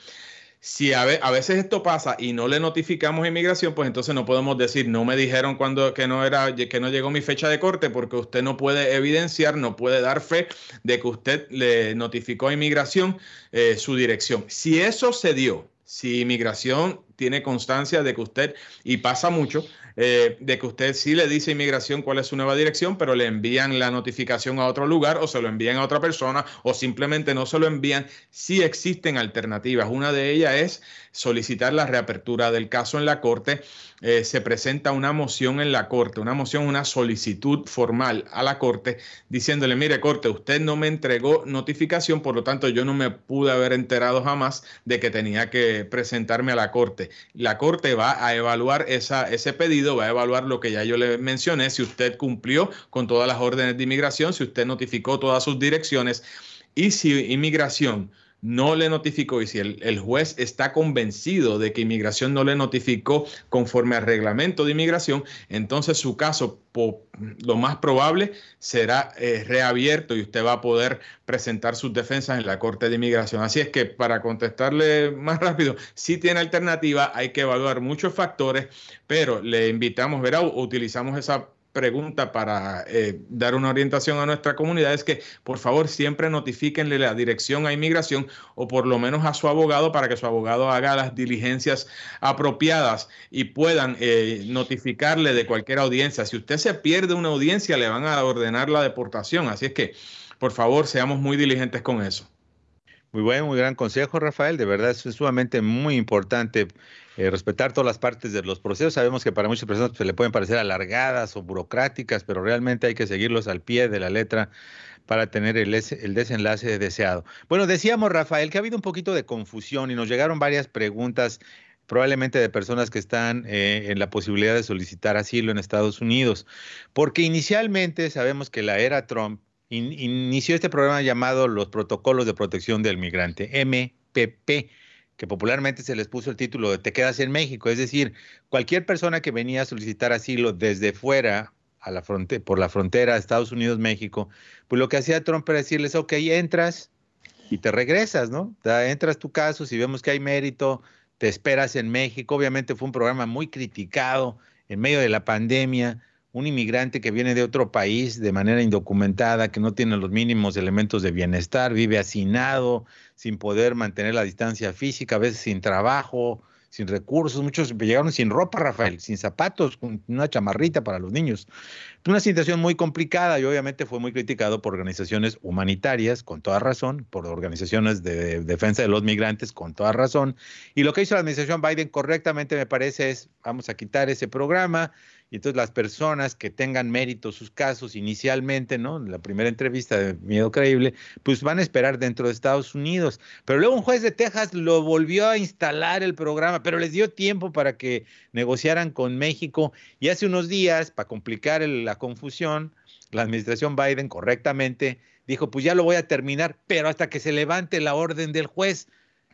Si a veces esto pasa y no le notificamos a inmigración, pues entonces no podemos decir, no me dijeron que no llegó mi fecha de corte, porque usted no puede evidenciar, no puede dar fe de que usted le notificó a inmigración su dirección. Si eso se dio, si inmigración tiene constancia de que usted, y pasa mucho, de que usted sí le dice a inmigración cuál es su nueva dirección, pero le envían la notificación a otro lugar o se lo envían a otra persona o simplemente no se lo envían, sí existen alternativas. Una de ellas es solicitar la reapertura del caso en la corte. Se presenta una moción en la corte, una solicitud formal a la corte diciéndole, mire, corte, usted no me entregó notificación, por lo tanto yo no me pude haber enterado jamás de que tenía que presentarme a la corte. La corte va a evaluar ese pedido, va a evaluar lo que ya yo le mencioné, si usted cumplió con todas las órdenes de inmigración, si usted notificó todas sus direcciones y si inmigración no le notificó y si el juez está convencido de que inmigración no le notificó conforme al reglamento de inmigración, entonces su caso lo más probable será reabierto y usted va a poder presentar sus defensas en la Corte de Inmigración. Así es que para contestarle más rápido, sí tiene alternativa, hay que evaluar muchos factores, pero le invitamos, ¿verdad? Utilizamos esa pregunta para dar una orientación a nuestra comunidad es que por favor siempre notifíquenle la dirección a inmigración o por lo menos a su abogado para que su abogado haga las diligencias apropiadas y puedan notificarle de cualquier audiencia. Si usted se pierde una audiencia le van a ordenar la deportación, así es que por favor seamos muy diligentes con eso. Muy buen, muy gran consejo, Rafael. De verdad es sumamente muy importante respetar todas las partes de los procesos. Sabemos que para muchas personas se le pueden parecer alargadas o burocráticas, pero realmente hay que seguirlos al pie de la letra para tener el desenlace deseado. Bueno, decíamos, Rafael, que ha habido un poquito de confusión y nos llegaron varias preguntas, probablemente de personas que están en la posibilidad de solicitar asilo en Estados Unidos, porque inicialmente sabemos que la era Trump inició este programa llamado los Protocolos de Protección del Migrante, MPP, que popularmente se les puso el título de Te quedas en México, es decir, cualquier persona que venía a solicitar asilo desde fuera por la frontera de Estados Unidos-México, pues lo que hacía Trump era decirles, ok, entras y te regresas, ¿no? Entras tu caso, si vemos que hay mérito, te esperas en México. Obviamente fue un programa muy criticado en medio de la pandemia. Un inmigrante que viene de otro país de manera indocumentada, que no tiene los mínimos elementos de bienestar, vive hacinado, sin poder mantener la distancia física, a veces sin trabajo, sin recursos. Muchos llegaron sin ropa, Rafael, sin zapatos, con una chamarrita para los niños. Una situación muy complicada y obviamente fue muy criticado por organizaciones humanitarias, con toda razón, por organizaciones de defensa de los migrantes, con toda razón. Y lo que hizo la administración Biden correctamente, me parece, es vamos a quitar ese programa. Y entonces las personas que tengan mérito sus casos inicialmente, ¿no? En la primera entrevista de Miedo Creíble, pues van a esperar dentro de Estados Unidos. Pero luego un juez de Texas lo volvió a instalar el programa, pero les dio tiempo para que negociaran con México. Y hace unos días, para complicar la confusión, la administración Biden correctamente dijo, pues ya lo voy a terminar, pero hasta que se levante la orden del juez.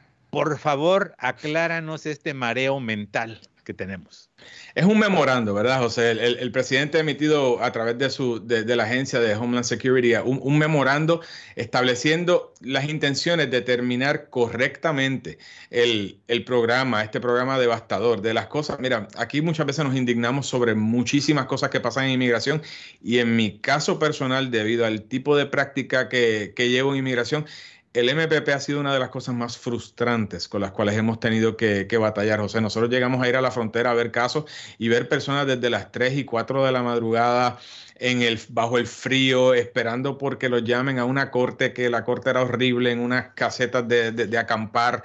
Por favor, acláranos este mareo mental que tenemos. Es un memorando, ¿verdad, José? El presidente ha emitido a través de la agencia de Homeland Security un memorando estableciendo las intenciones de terminar correctamente el programa, este programa devastador de las cosas. Mira, aquí muchas veces nos indignamos sobre muchísimas cosas que pasan en inmigración y en mi caso personal, debido al tipo de práctica que llevo en inmigración, el MPP ha sido una de las cosas más frustrantes con las cuales hemos tenido que batallar, José. Nosotros llegamos a ir a la frontera a ver casos y ver personas desde las 3 y 4 de la madrugada bajo el frío, esperando porque los llamen a una corte, que la corte era horrible, en unas casetas de acampar.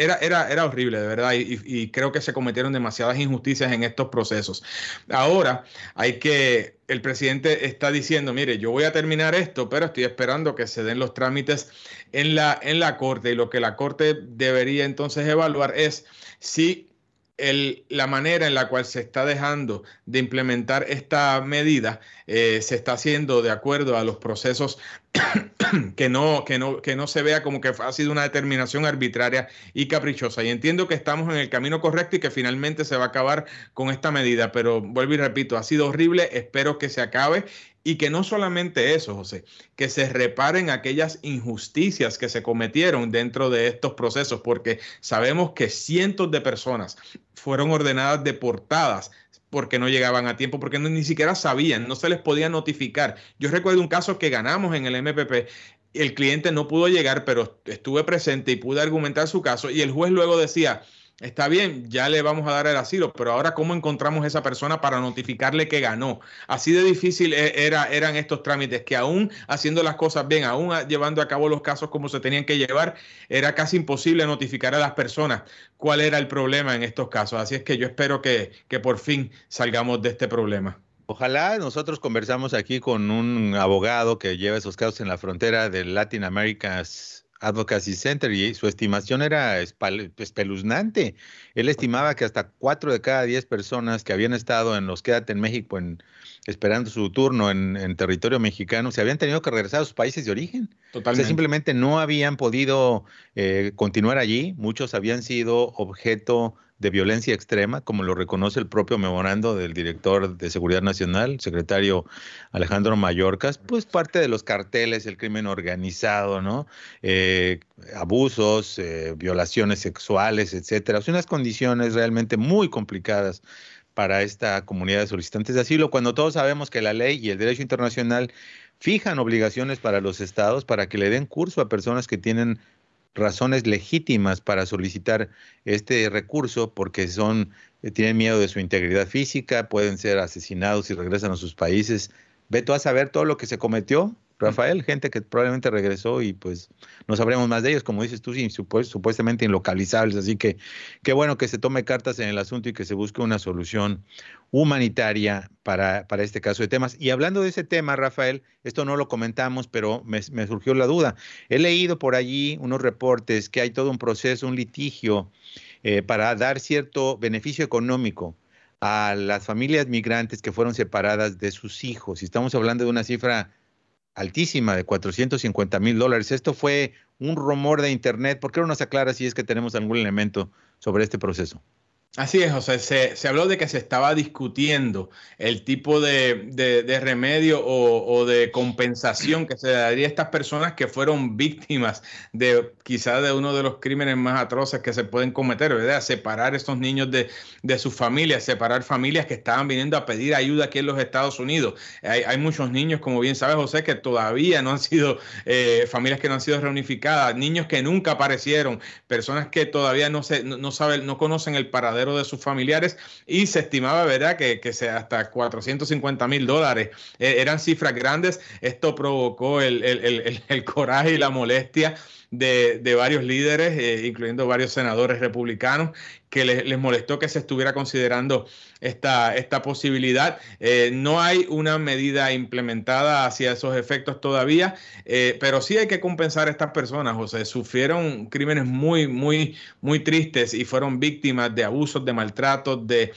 Era horrible, de verdad, y creo que se cometieron demasiadas injusticias en estos procesos. Ahora el presidente está diciendo, mire, yo voy a terminar esto, pero estoy esperando que se den los trámites en la corte, y lo que la corte debería entonces evaluar es si la manera en la cual se está dejando de implementar esta medida se está haciendo de acuerdo a los procesos que no se vea como que ha sido una determinación arbitraria y caprichosa. Y entiendo que estamos en el camino correcto y que finalmente se va a acabar con esta medida, pero vuelvo y repito, ha sido horrible, espero que se acabe. Y que no solamente eso, José, que se reparen aquellas injusticias que se cometieron dentro de estos procesos, porque sabemos que cientos de personas fueron ordenadas deportadas porque no llegaban a tiempo, porque ni siquiera sabían, no se les podía notificar. Yo recuerdo un caso que ganamos en el MPP. El cliente no pudo llegar, pero estuve presente y pude argumentar su caso, y el juez luego decía, está bien, ya le vamos a dar el asilo, pero ahora ¿cómo encontramos a esa persona para notificarle que ganó? Así de difícil eran estos trámites, que aún haciendo las cosas bien, aún llevando a cabo los casos como se tenían que llevar, era casi imposible notificar a las personas cuál era el problema en estos casos. Así es que yo espero que por fin salgamos de este problema. Ojalá. Nosotros conversamos aquí con un abogado que lleva esos casos en la frontera del Latin America's Advocacy Center, y su estimación era espeluznante. Él estimaba que hasta 4 de cada 10 personas que habían estado en los Quédate en México esperando su turno en territorio mexicano se habían tenido que regresar a sus países de origen. Totalmente. O sea, simplemente no habían podido continuar allí. Muchos habían sido objeto de violencia extrema, como lo reconoce el propio memorando del director de Seguridad Nacional, secretario Alejandro Mayorkas, pues parte de los carteles, el crimen organizado, ¿no? Abusos, violaciones sexuales, etcétera. Son unas condiciones realmente muy complicadas para esta comunidad de solicitantes de asilo, cuando todos sabemos que la ley y el derecho internacional fijan obligaciones para los estados para que le den curso a personas que tienen razones legítimas para solicitar este recurso porque tienen miedo de su integridad física, pueden ser asesinados y regresan a sus países. Ve tú a saber todo lo que se cometió, Rafael, gente que probablemente regresó y pues no sabremos más de ellos, como dices tú, supuestamente inlocalizables. Así que qué bueno que se tome cartas en el asunto y que se busque una solución humanitaria para este caso de temas. Y hablando de ese tema, Rafael, esto no lo comentamos, pero me surgió la duda. He leído por allí unos reportes que hay todo un proceso, un litigio para dar cierto beneficio económico a las familias migrantes que fueron separadas de sus hijos. Y estamos hablando de una cifra altísima de $450,000. Esto fue un rumor de internet. ¿Por qué no nos aclara si es que tenemos algún elemento sobre este proceso? Así es, José. Se habló de que se estaba discutiendo el tipo de remedio o de compensación que se daría a estas personas que fueron víctimas de quizás de uno de los crímenes más atroces que se pueden cometer, ¿verdad? Separar a estos niños de sus familias, separar familias que estaban viniendo a pedir ayuda aquí en los Estados Unidos. Hay muchos niños, como bien sabes, José, que todavía no han sido, familias que no han sido reunificadas, niños que nunca aparecieron, personas que todavía no saben, no conocen el paradero de sus familiares, y se estimaba, ¿verdad?, que hasta $450,000 eran cifras grandes. Esto provocó el coraje y la molestia de varios líderes, incluyendo varios senadores republicanos, que les molestó que se estuviera considerando esta posibilidad. No hay una medida implementada hacia esos efectos todavía, pero sí hay que compensar a estas personas, José. Sufrieron crímenes muy, muy, muy tristes y fueron víctimas de abusos, de maltratos, de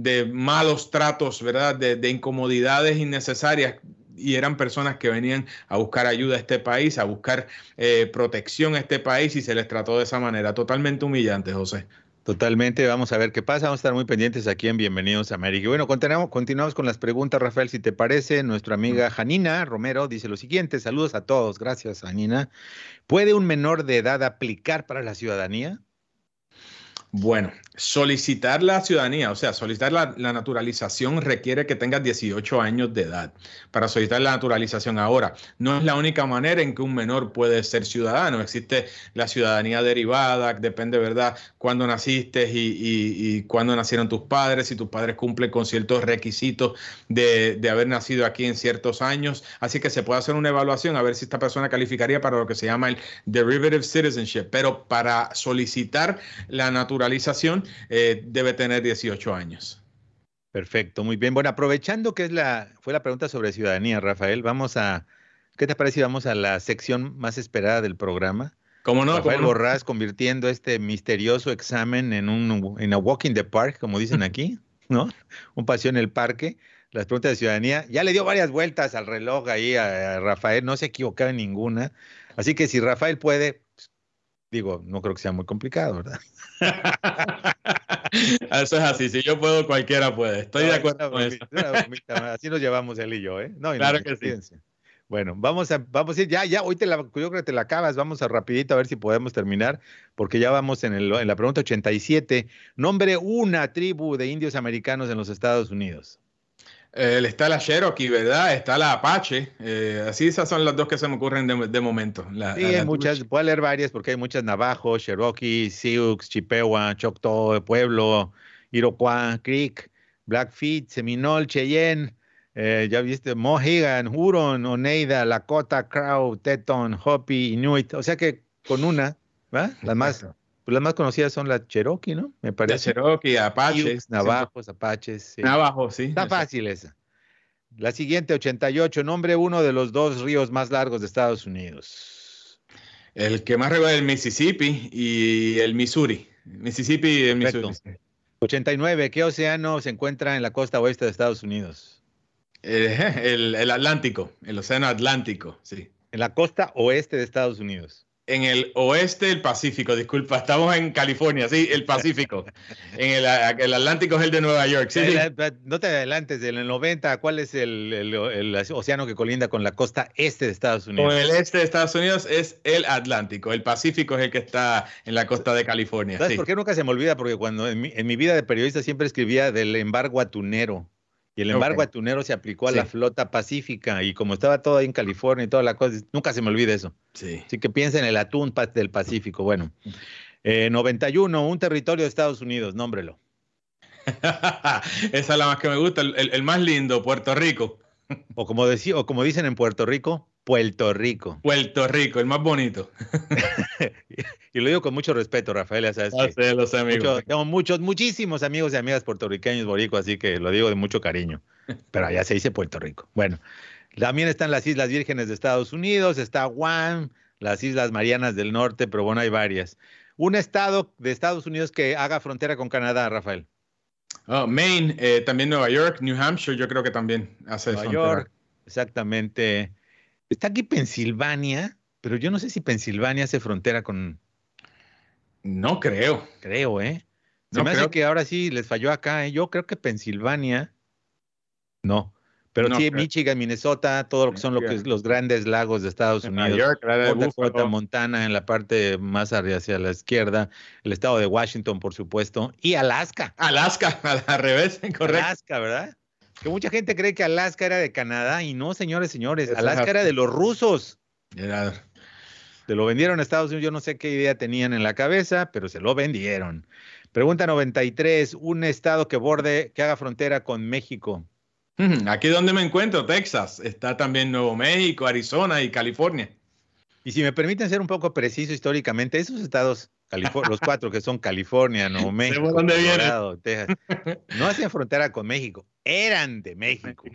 malos tratos, ¿verdad?, de incomodidades innecesarias. Y eran personas que venían a buscar ayuda a este país, a buscar protección a este país, y se les trató de esa manera. Totalmente humillante, José. Totalmente, vamos a ver qué pasa, vamos a estar muy pendientes aquí en Bienvenidos a América. Y bueno, continuamos con las preguntas, Rafael, si te parece. Nuestra amiga Janina Romero dice lo siguiente: saludos a todos, gracias, Janina. ¿Puede un menor de edad aplicar para la ciudadanía? Bueno, solicitar la ciudadanía, o sea, solicitar la naturalización requiere que tengas 18 años de edad para solicitar la naturalización. Ahora, no es la única manera en que un menor puede ser ciudadano. Existe la ciudadanía derivada, depende, ¿verdad?, cuándo naciste y cuándo nacieron tus padres, si tus padres cumplen con ciertos requisitos de haber nacido aquí en ciertos años. Así que se puede hacer una evaluación a ver si esta persona calificaría para lo que se llama el derivative citizenship, pero para solicitar la naturalización debe tener 18 años. Perfecto, muy bien. Bueno, aprovechando que fue la pregunta sobre ciudadanía, Rafael, ¿qué te parece si vamos a la sección más esperada del programa? ¿Cómo no? Rafael Borrás convirtiendo este misterioso examen en a walk in the park, como dicen aquí, ¿no? Un paseo en el parque. Las preguntas de ciudadanía. Ya le dio varias vueltas al reloj ahí a Rafael, no se equivocaba en ninguna. Así que si Rafael puede, digo, no creo que sea muy complicado, ¿verdad? Eso es así. Si yo puedo, cualquiera puede. Estoy de acuerdo con eso. Así nos llevamos él y yo, ¿eh? No, claro que sí. Bueno, vamos a ir, ya, hoy yo creo que te la acabas, vamos a rapidito a ver si podemos terminar, porque ya vamos en la pregunta 87. Nombre una tribu de indios americanos en los Estados Unidos. Está la Cherokee, ¿verdad? Está la Apache. Así esas son las dos que se me ocurren de momento. Sí, hay muchas. Puedo leer varias porque hay muchas: Navajo, Cherokee, Sioux, Chippewa, Choctaw, Pueblo, Iroquois, Creek, Blackfeet, Seminole, Cheyenne, ya viste, Mohegan, Huron, Oneida, Lakota, Crow, Teton, Hopi, Inuit. O sea que con una, ¿verdad? Las más conocidas son la Cherokee, ¿no? Me parece. La Cherokee, Apaches. Navajos, Apaches. Sí. Navajo, sí. Está fácil esa. La siguiente, 88. Nombre uno de los dos ríos más largos de Estados Unidos. El que más recorre es el Mississippi y el Missouri. Mississippi y el Missouri. 89. ¿Qué océano se encuentra en la costa oeste de Estados Unidos? El Atlántico, el océano Atlántico, sí. En la costa oeste de Estados Unidos. en el oeste del Pacífico, disculpa, estamos en California, sí, el Pacífico. En el Atlántico es el de Nueva York. Sí, sí. No te adelantes, en el 90, ¿cuál es el océano que colinda con la costa este de Estados Unidos? Con el este de Estados Unidos es el Atlántico, el Pacífico es el que está en la costa de California. ¿Sabes por qué nunca se me olvida? Porque cuando en mi vida de periodista siempre escribía del embargo atunero. Y el embargo atunero se aplicó a la flota pacífica, y como estaba todo ahí en California y toda la cosa, nunca se me olvida eso. Sí. Así que piensa en el atún del Pacífico. Bueno, 91, un territorio de Estados Unidos, nómbrelo. Esa es la más que me gusta, el más lindo, Puerto Rico. O como dicen en Puerto Rico, Puerto Rico. Puerto Rico, el más bonito. Y lo digo con mucho respeto, Rafael, ya sabes. Lo sé, amigo. Tengo muchísimos amigos y amigas puertorriqueños, boricuas, así que lo digo de mucho cariño. Pero allá se dice Puerto Rico. Bueno, también están las Islas Vírgenes de Estados Unidos, está Guam, las Islas Marianas del Norte, pero bueno, hay varias. Un estado de Estados Unidos que haga frontera con Canadá, Rafael. Maine, también Nueva York, New Hampshire, yo creo que también hace Nueva frontera. York, exactamente. Está aquí Pensilvania, pero yo no sé si Pensilvania hace frontera con... No creo. Creo, ¿eh? Se No me creo. hace que ahora sí les falló acá, ¿eh? Yo creo que Pensilvania... No. Pero No sí, creo. Michigan, Minnesota, todo lo que son los grandes lagos de Estados Unidos. Nueva York, la de Dakota, Buffalo. Montana en la parte más hacia la izquierda, el estado de Washington, por supuesto, y Alaska. Alaska, al revés, correcto. Alaska, ¿verdad? Que mucha gente cree que Alaska era de Canadá, y no, señores. Eso Alaska es era así. de los rusos. Era- Se lo vendieron a Estados Unidos, yo no sé qué idea tenían en la cabeza, pero se lo vendieron. Pregunta 93, un estado que haga frontera con México. Aquí donde me encuentro, Texas, está también Nuevo México, Arizona y California. Y si me permiten ser un poco preciso históricamente, esos estados, los 4 que son California, Nuevo México, dónde viene. Colorado, Texas, no hacían frontera con México, eran de México.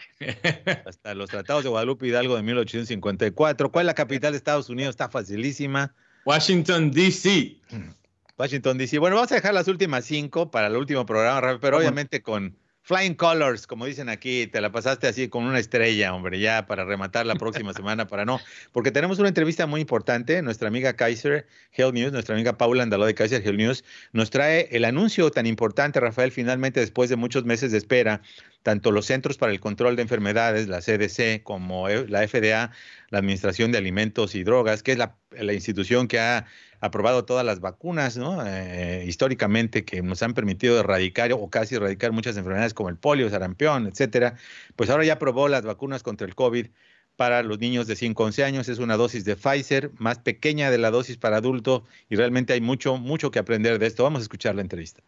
Hasta los tratados de Guadalupe Hidalgo de 1854. ¿Cuál es la capital de Estados Unidos? Está facilísima. Washington, D.C. Washington, D.C. Bueno, vamos a dejar las últimas 5 para el último programa, Rafael, pero obviamente con flying colors, como dicen aquí, te la pasaste así con una estrella, hombre, ya para rematar la próxima semana, porque tenemos una entrevista muy importante. Nuestra amiga Kaiser Health News, nuestra amiga Paula Andaló de Kaiser Health News, nos trae el anuncio tan importante, Rafael, finalmente después de muchos meses de espera, tanto los Centros para el Control de Enfermedades, la CDC, como la FDA, la Administración de Alimentos y Drogas, que es la institución que ha aprobado todas las vacunas, ¿no? Históricamente, que nos han permitido erradicar o casi erradicar muchas enfermedades como el polio, sarampión, etcétera. Pues ahora ya aprobó las vacunas contra el COVID para los niños de 5 a 11 años. Es una dosis de Pfizer, más pequeña de la dosis para adultos, y realmente hay mucho que aprender de esto. Vamos a escuchar la entrevista.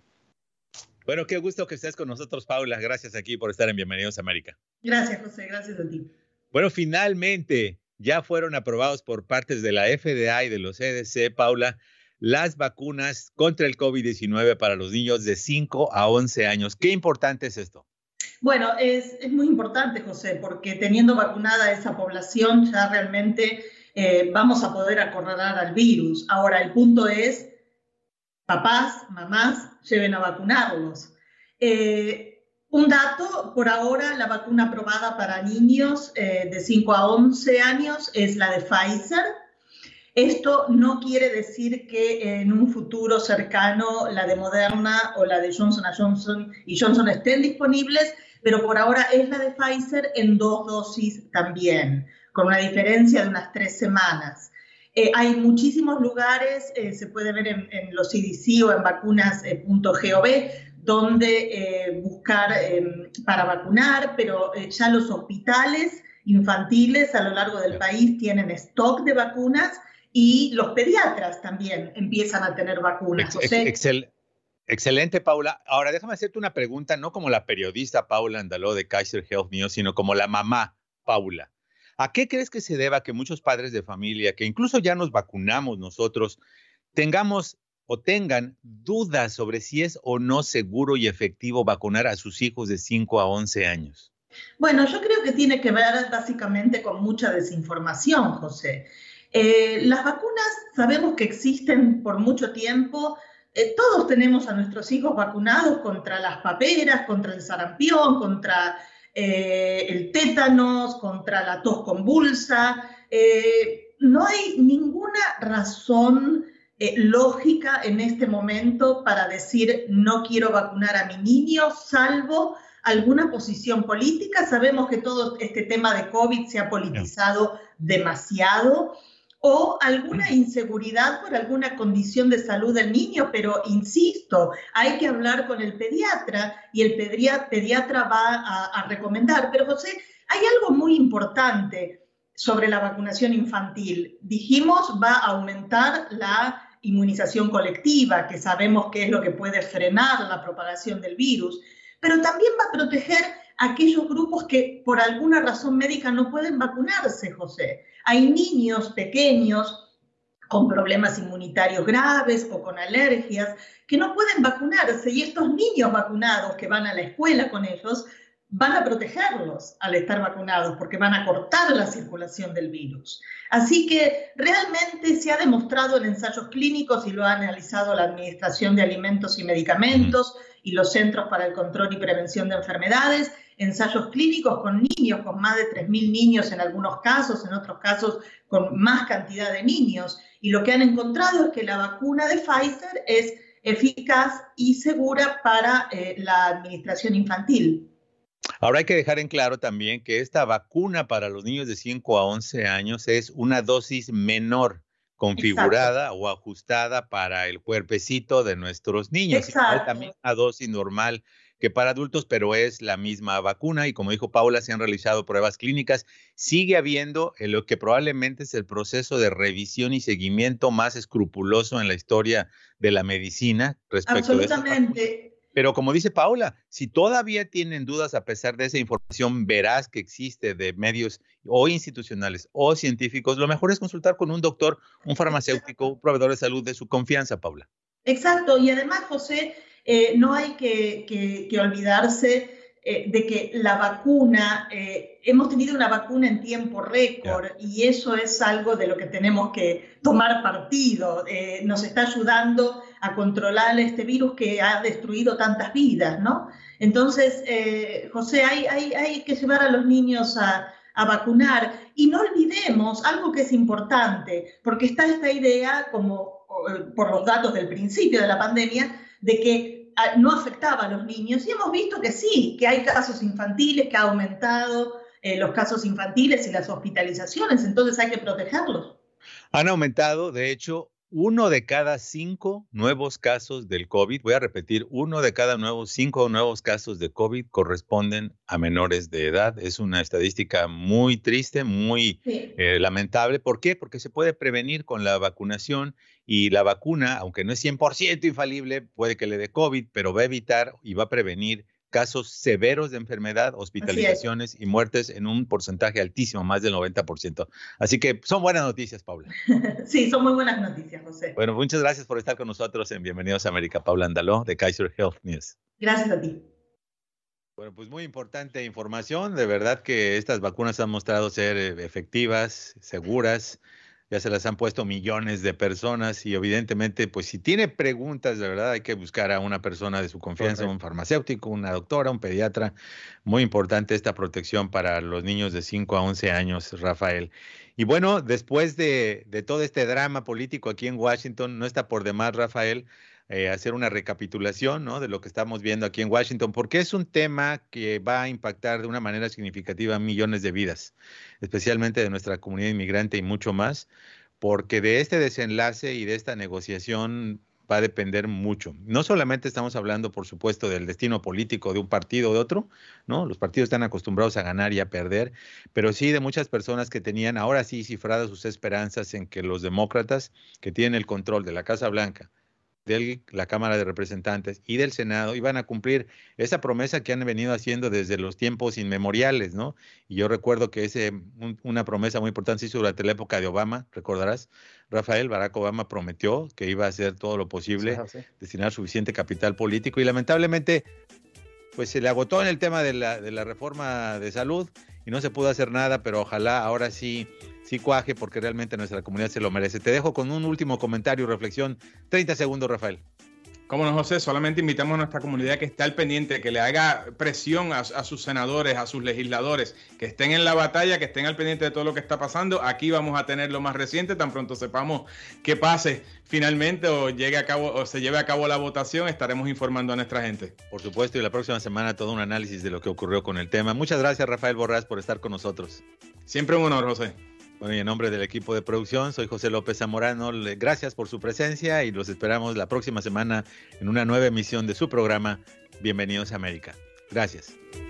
Bueno, qué gusto que estés con nosotros, Paula. Gracias aquí por estar en Bienvenidos a América. Gracias, José. Gracias a ti. Bueno, finalmente ya fueron aprobados por partes de la FDA y de los CDC, Paula, las vacunas contra el COVID-19 para los niños de 5 a 11 años. ¿Qué importante es esto? Bueno, es muy importante, José, porque teniendo vacunada a esa población ya realmente vamos a poder acorralar al virus. Ahora, el punto es, papás, mamás, lleven a vacunarlos. Un dato, por ahora la vacuna aprobada para niños de 5 a 11 años es la de Pfizer. Esto no quiere decir que en un futuro cercano la de Moderna o la de Johnson & Johnson y Johnson estén disponibles, pero por ahora es la de Pfizer en 2 dosis también, con una diferencia de unas 3 semanas. Hay muchísimos lugares, se puede ver en los CDC o en vacunas.gov, donde buscar para vacunar, pero ya los hospitales infantiles a lo largo del país tienen stock de vacunas y los pediatras también empiezan a tener vacunas. Excelente, Paula. Ahora déjame hacerte una pregunta, no como la periodista Paula Andaló de Kaiser Health News, sino como la mamá Paula. ¿A qué crees que se deba que muchos padres de familia, que incluso ya nos vacunamos nosotros, tengan dudas sobre si es o no seguro y efectivo vacunar a sus hijos de 5 a 11 años? Bueno, yo creo que tiene que ver básicamente con mucha desinformación, José. Las vacunas sabemos que existen por mucho tiempo. Todos tenemos a nuestros hijos vacunados contra las paperas, contra el sarampión, contra el tétanos, contra la tos convulsa. no hay ninguna razón lógica en este momento para decir no quiero vacunar a mi niño, salvo alguna posición política. Sabemos que todo este tema de COVID se ha politizado demasiado, o alguna inseguridad por alguna condición de salud del niño, pero insisto, hay que hablar con el pediatra y el pediatra va a recomendar. Pero José, hay algo muy importante sobre la vacunación infantil. Dijimos, va a aumentar la inmunización colectiva, que sabemos que es lo que puede frenar la propagación del virus, pero también va a proteger a aquellos grupos que por alguna razón médica no pueden vacunarse, José. Hay niños pequeños con problemas inmunitarios graves o con alergias que no pueden vacunarse, y estos niños vacunados que van a la escuela con ellos van a protegerlos al estar vacunados porque van a cortar la circulación del virus. Así que realmente se ha demostrado en ensayos clínicos, y lo ha analizado la Administración de Alimentos y Medicamentos y los Centros para el Control y Prevención de Enfermedades, ensayos clínicos con niños, con más de 3.000 niños en algunos casos, en otros casos con más cantidad de niños, y lo que han encontrado es que la vacuna de Pfizer es eficaz y segura para la administración infantil. Ahora hay que dejar en claro también que esta vacuna para los niños de 5 a 11 años es una dosis menor, configurada Exacto. o ajustada para el cuerpecito de nuestros niños. Exacto. También una dosis normal que para adultos, pero es la misma vacuna, y como dijo Paula, se han realizado pruebas clínicas. Sigue habiendo lo que probablemente es el proceso de revisión y seguimiento más escrupuloso en la historia de la medicina respecto de esta vacuna. Pero como dice Paula, si todavía tienen dudas a pesar de esa información veraz que existe de medios o institucionales o científicos, lo mejor es consultar con un doctor, un farmacéutico, un proveedor de salud de su confianza, Paula. Exacto, y además, José, no hay que olvidarse de que la vacuna, hemos tenido una vacuna en tiempo récord, y eso es algo de lo que tenemos que tomar partido. Nos está ayudando a controlar este virus que ha destruido tantas vidas, ¿no? Entonces, José, hay que llevar a los niños a vacunar, y no olvidemos algo que es importante, porque está esta idea, como por los datos del principio de la pandemia, de que no afectaba a los niños, y hemos visto que sí, que hay casos infantiles, que ha aumentado los casos infantiles y las hospitalizaciones, entonces hay que protegerlos. Han aumentado, de hecho, 1 de cada 5 nuevos casos del COVID, voy a repetir, 1 de cada 5 nuevos casos de COVID corresponden a menores de edad. Es una estadística muy triste, muy lamentable. ¿Por qué? Porque se puede prevenir con la vacunación, y la vacuna, aunque no es 100% infalible, puede que le dé COVID, pero va a evitar y va a prevenir casos severos de enfermedad, hospitalizaciones y muertes en un porcentaje altísimo, más del 90%. Así que son buenas noticias, Paula. Sí, son muy buenas noticias, José. Bueno, muchas gracias por estar con nosotros en Bienvenidos a América. Paula Andaló, de Kaiser Health News. Gracias a ti. Bueno, pues muy importante información. De verdad que estas vacunas han mostrado ser efectivas, seguras. Ya se las han puesto millones de personas, y evidentemente, pues si tiene preguntas, de verdad hay que buscar a una persona de su confianza, un farmacéutico, una doctora, un pediatra. Muy importante esta protección para los niños de 5 a 11 años, Rafael. Y bueno, después de todo este drama político aquí en Washington, no está por demás, Rafael, hacer una recapitulación, ¿no?, de lo que estamos viendo aquí en Washington, porque es un tema que va a impactar de una manera significativa a millones de vidas, especialmente de nuestra comunidad inmigrante y mucho más, porque de este desenlace y de esta negociación va a depender mucho. No solamente estamos hablando, por supuesto, del destino político de un partido o de otro, ¿no? Los partidos están acostumbrados a ganar y a perder, pero sí de muchas personas que tenían ahora sí cifradas sus esperanzas en que los demócratas, que tienen el control de la Casa Blanca, de la Cámara de Representantes y del Senado, iban a cumplir esa promesa que han venido haciendo desde los tiempos inmemoriales, ¿no? Y yo recuerdo que una promesa muy importante se hizo durante la época de Obama, recordarás, Rafael. Barack Obama prometió que iba a hacer todo lo posible, destinar suficiente capital político, y lamentablemente pues se le agotó en el tema de la reforma de salud y no se pudo hacer nada, pero ojalá ahora sí cuaje, porque realmente nuestra comunidad se lo merece. Te dejo con un último comentario, reflexión, 30 segundos, Rafael. Cómo no, José, solamente invitamos a nuestra comunidad que esté al pendiente, que le haga presión a sus senadores, a sus legisladores, que estén en la batalla, que estén al pendiente de todo lo que está pasando. Aquí vamos a tener lo más reciente, tan pronto sepamos qué pase finalmente o llegue a cabo o se lleve a cabo la votación, estaremos informando a nuestra gente. Por supuesto, y la próxima semana todo un análisis de lo que ocurrió con el tema. Muchas gracias, Rafael Borrás, por estar con nosotros. Siempre un honor, José. Bueno, y en nombre del equipo de producción, soy José López Zamorano. Gracias por su presencia y los esperamos la próxima semana en una nueva emisión de su programa Bienvenidos a América. Gracias.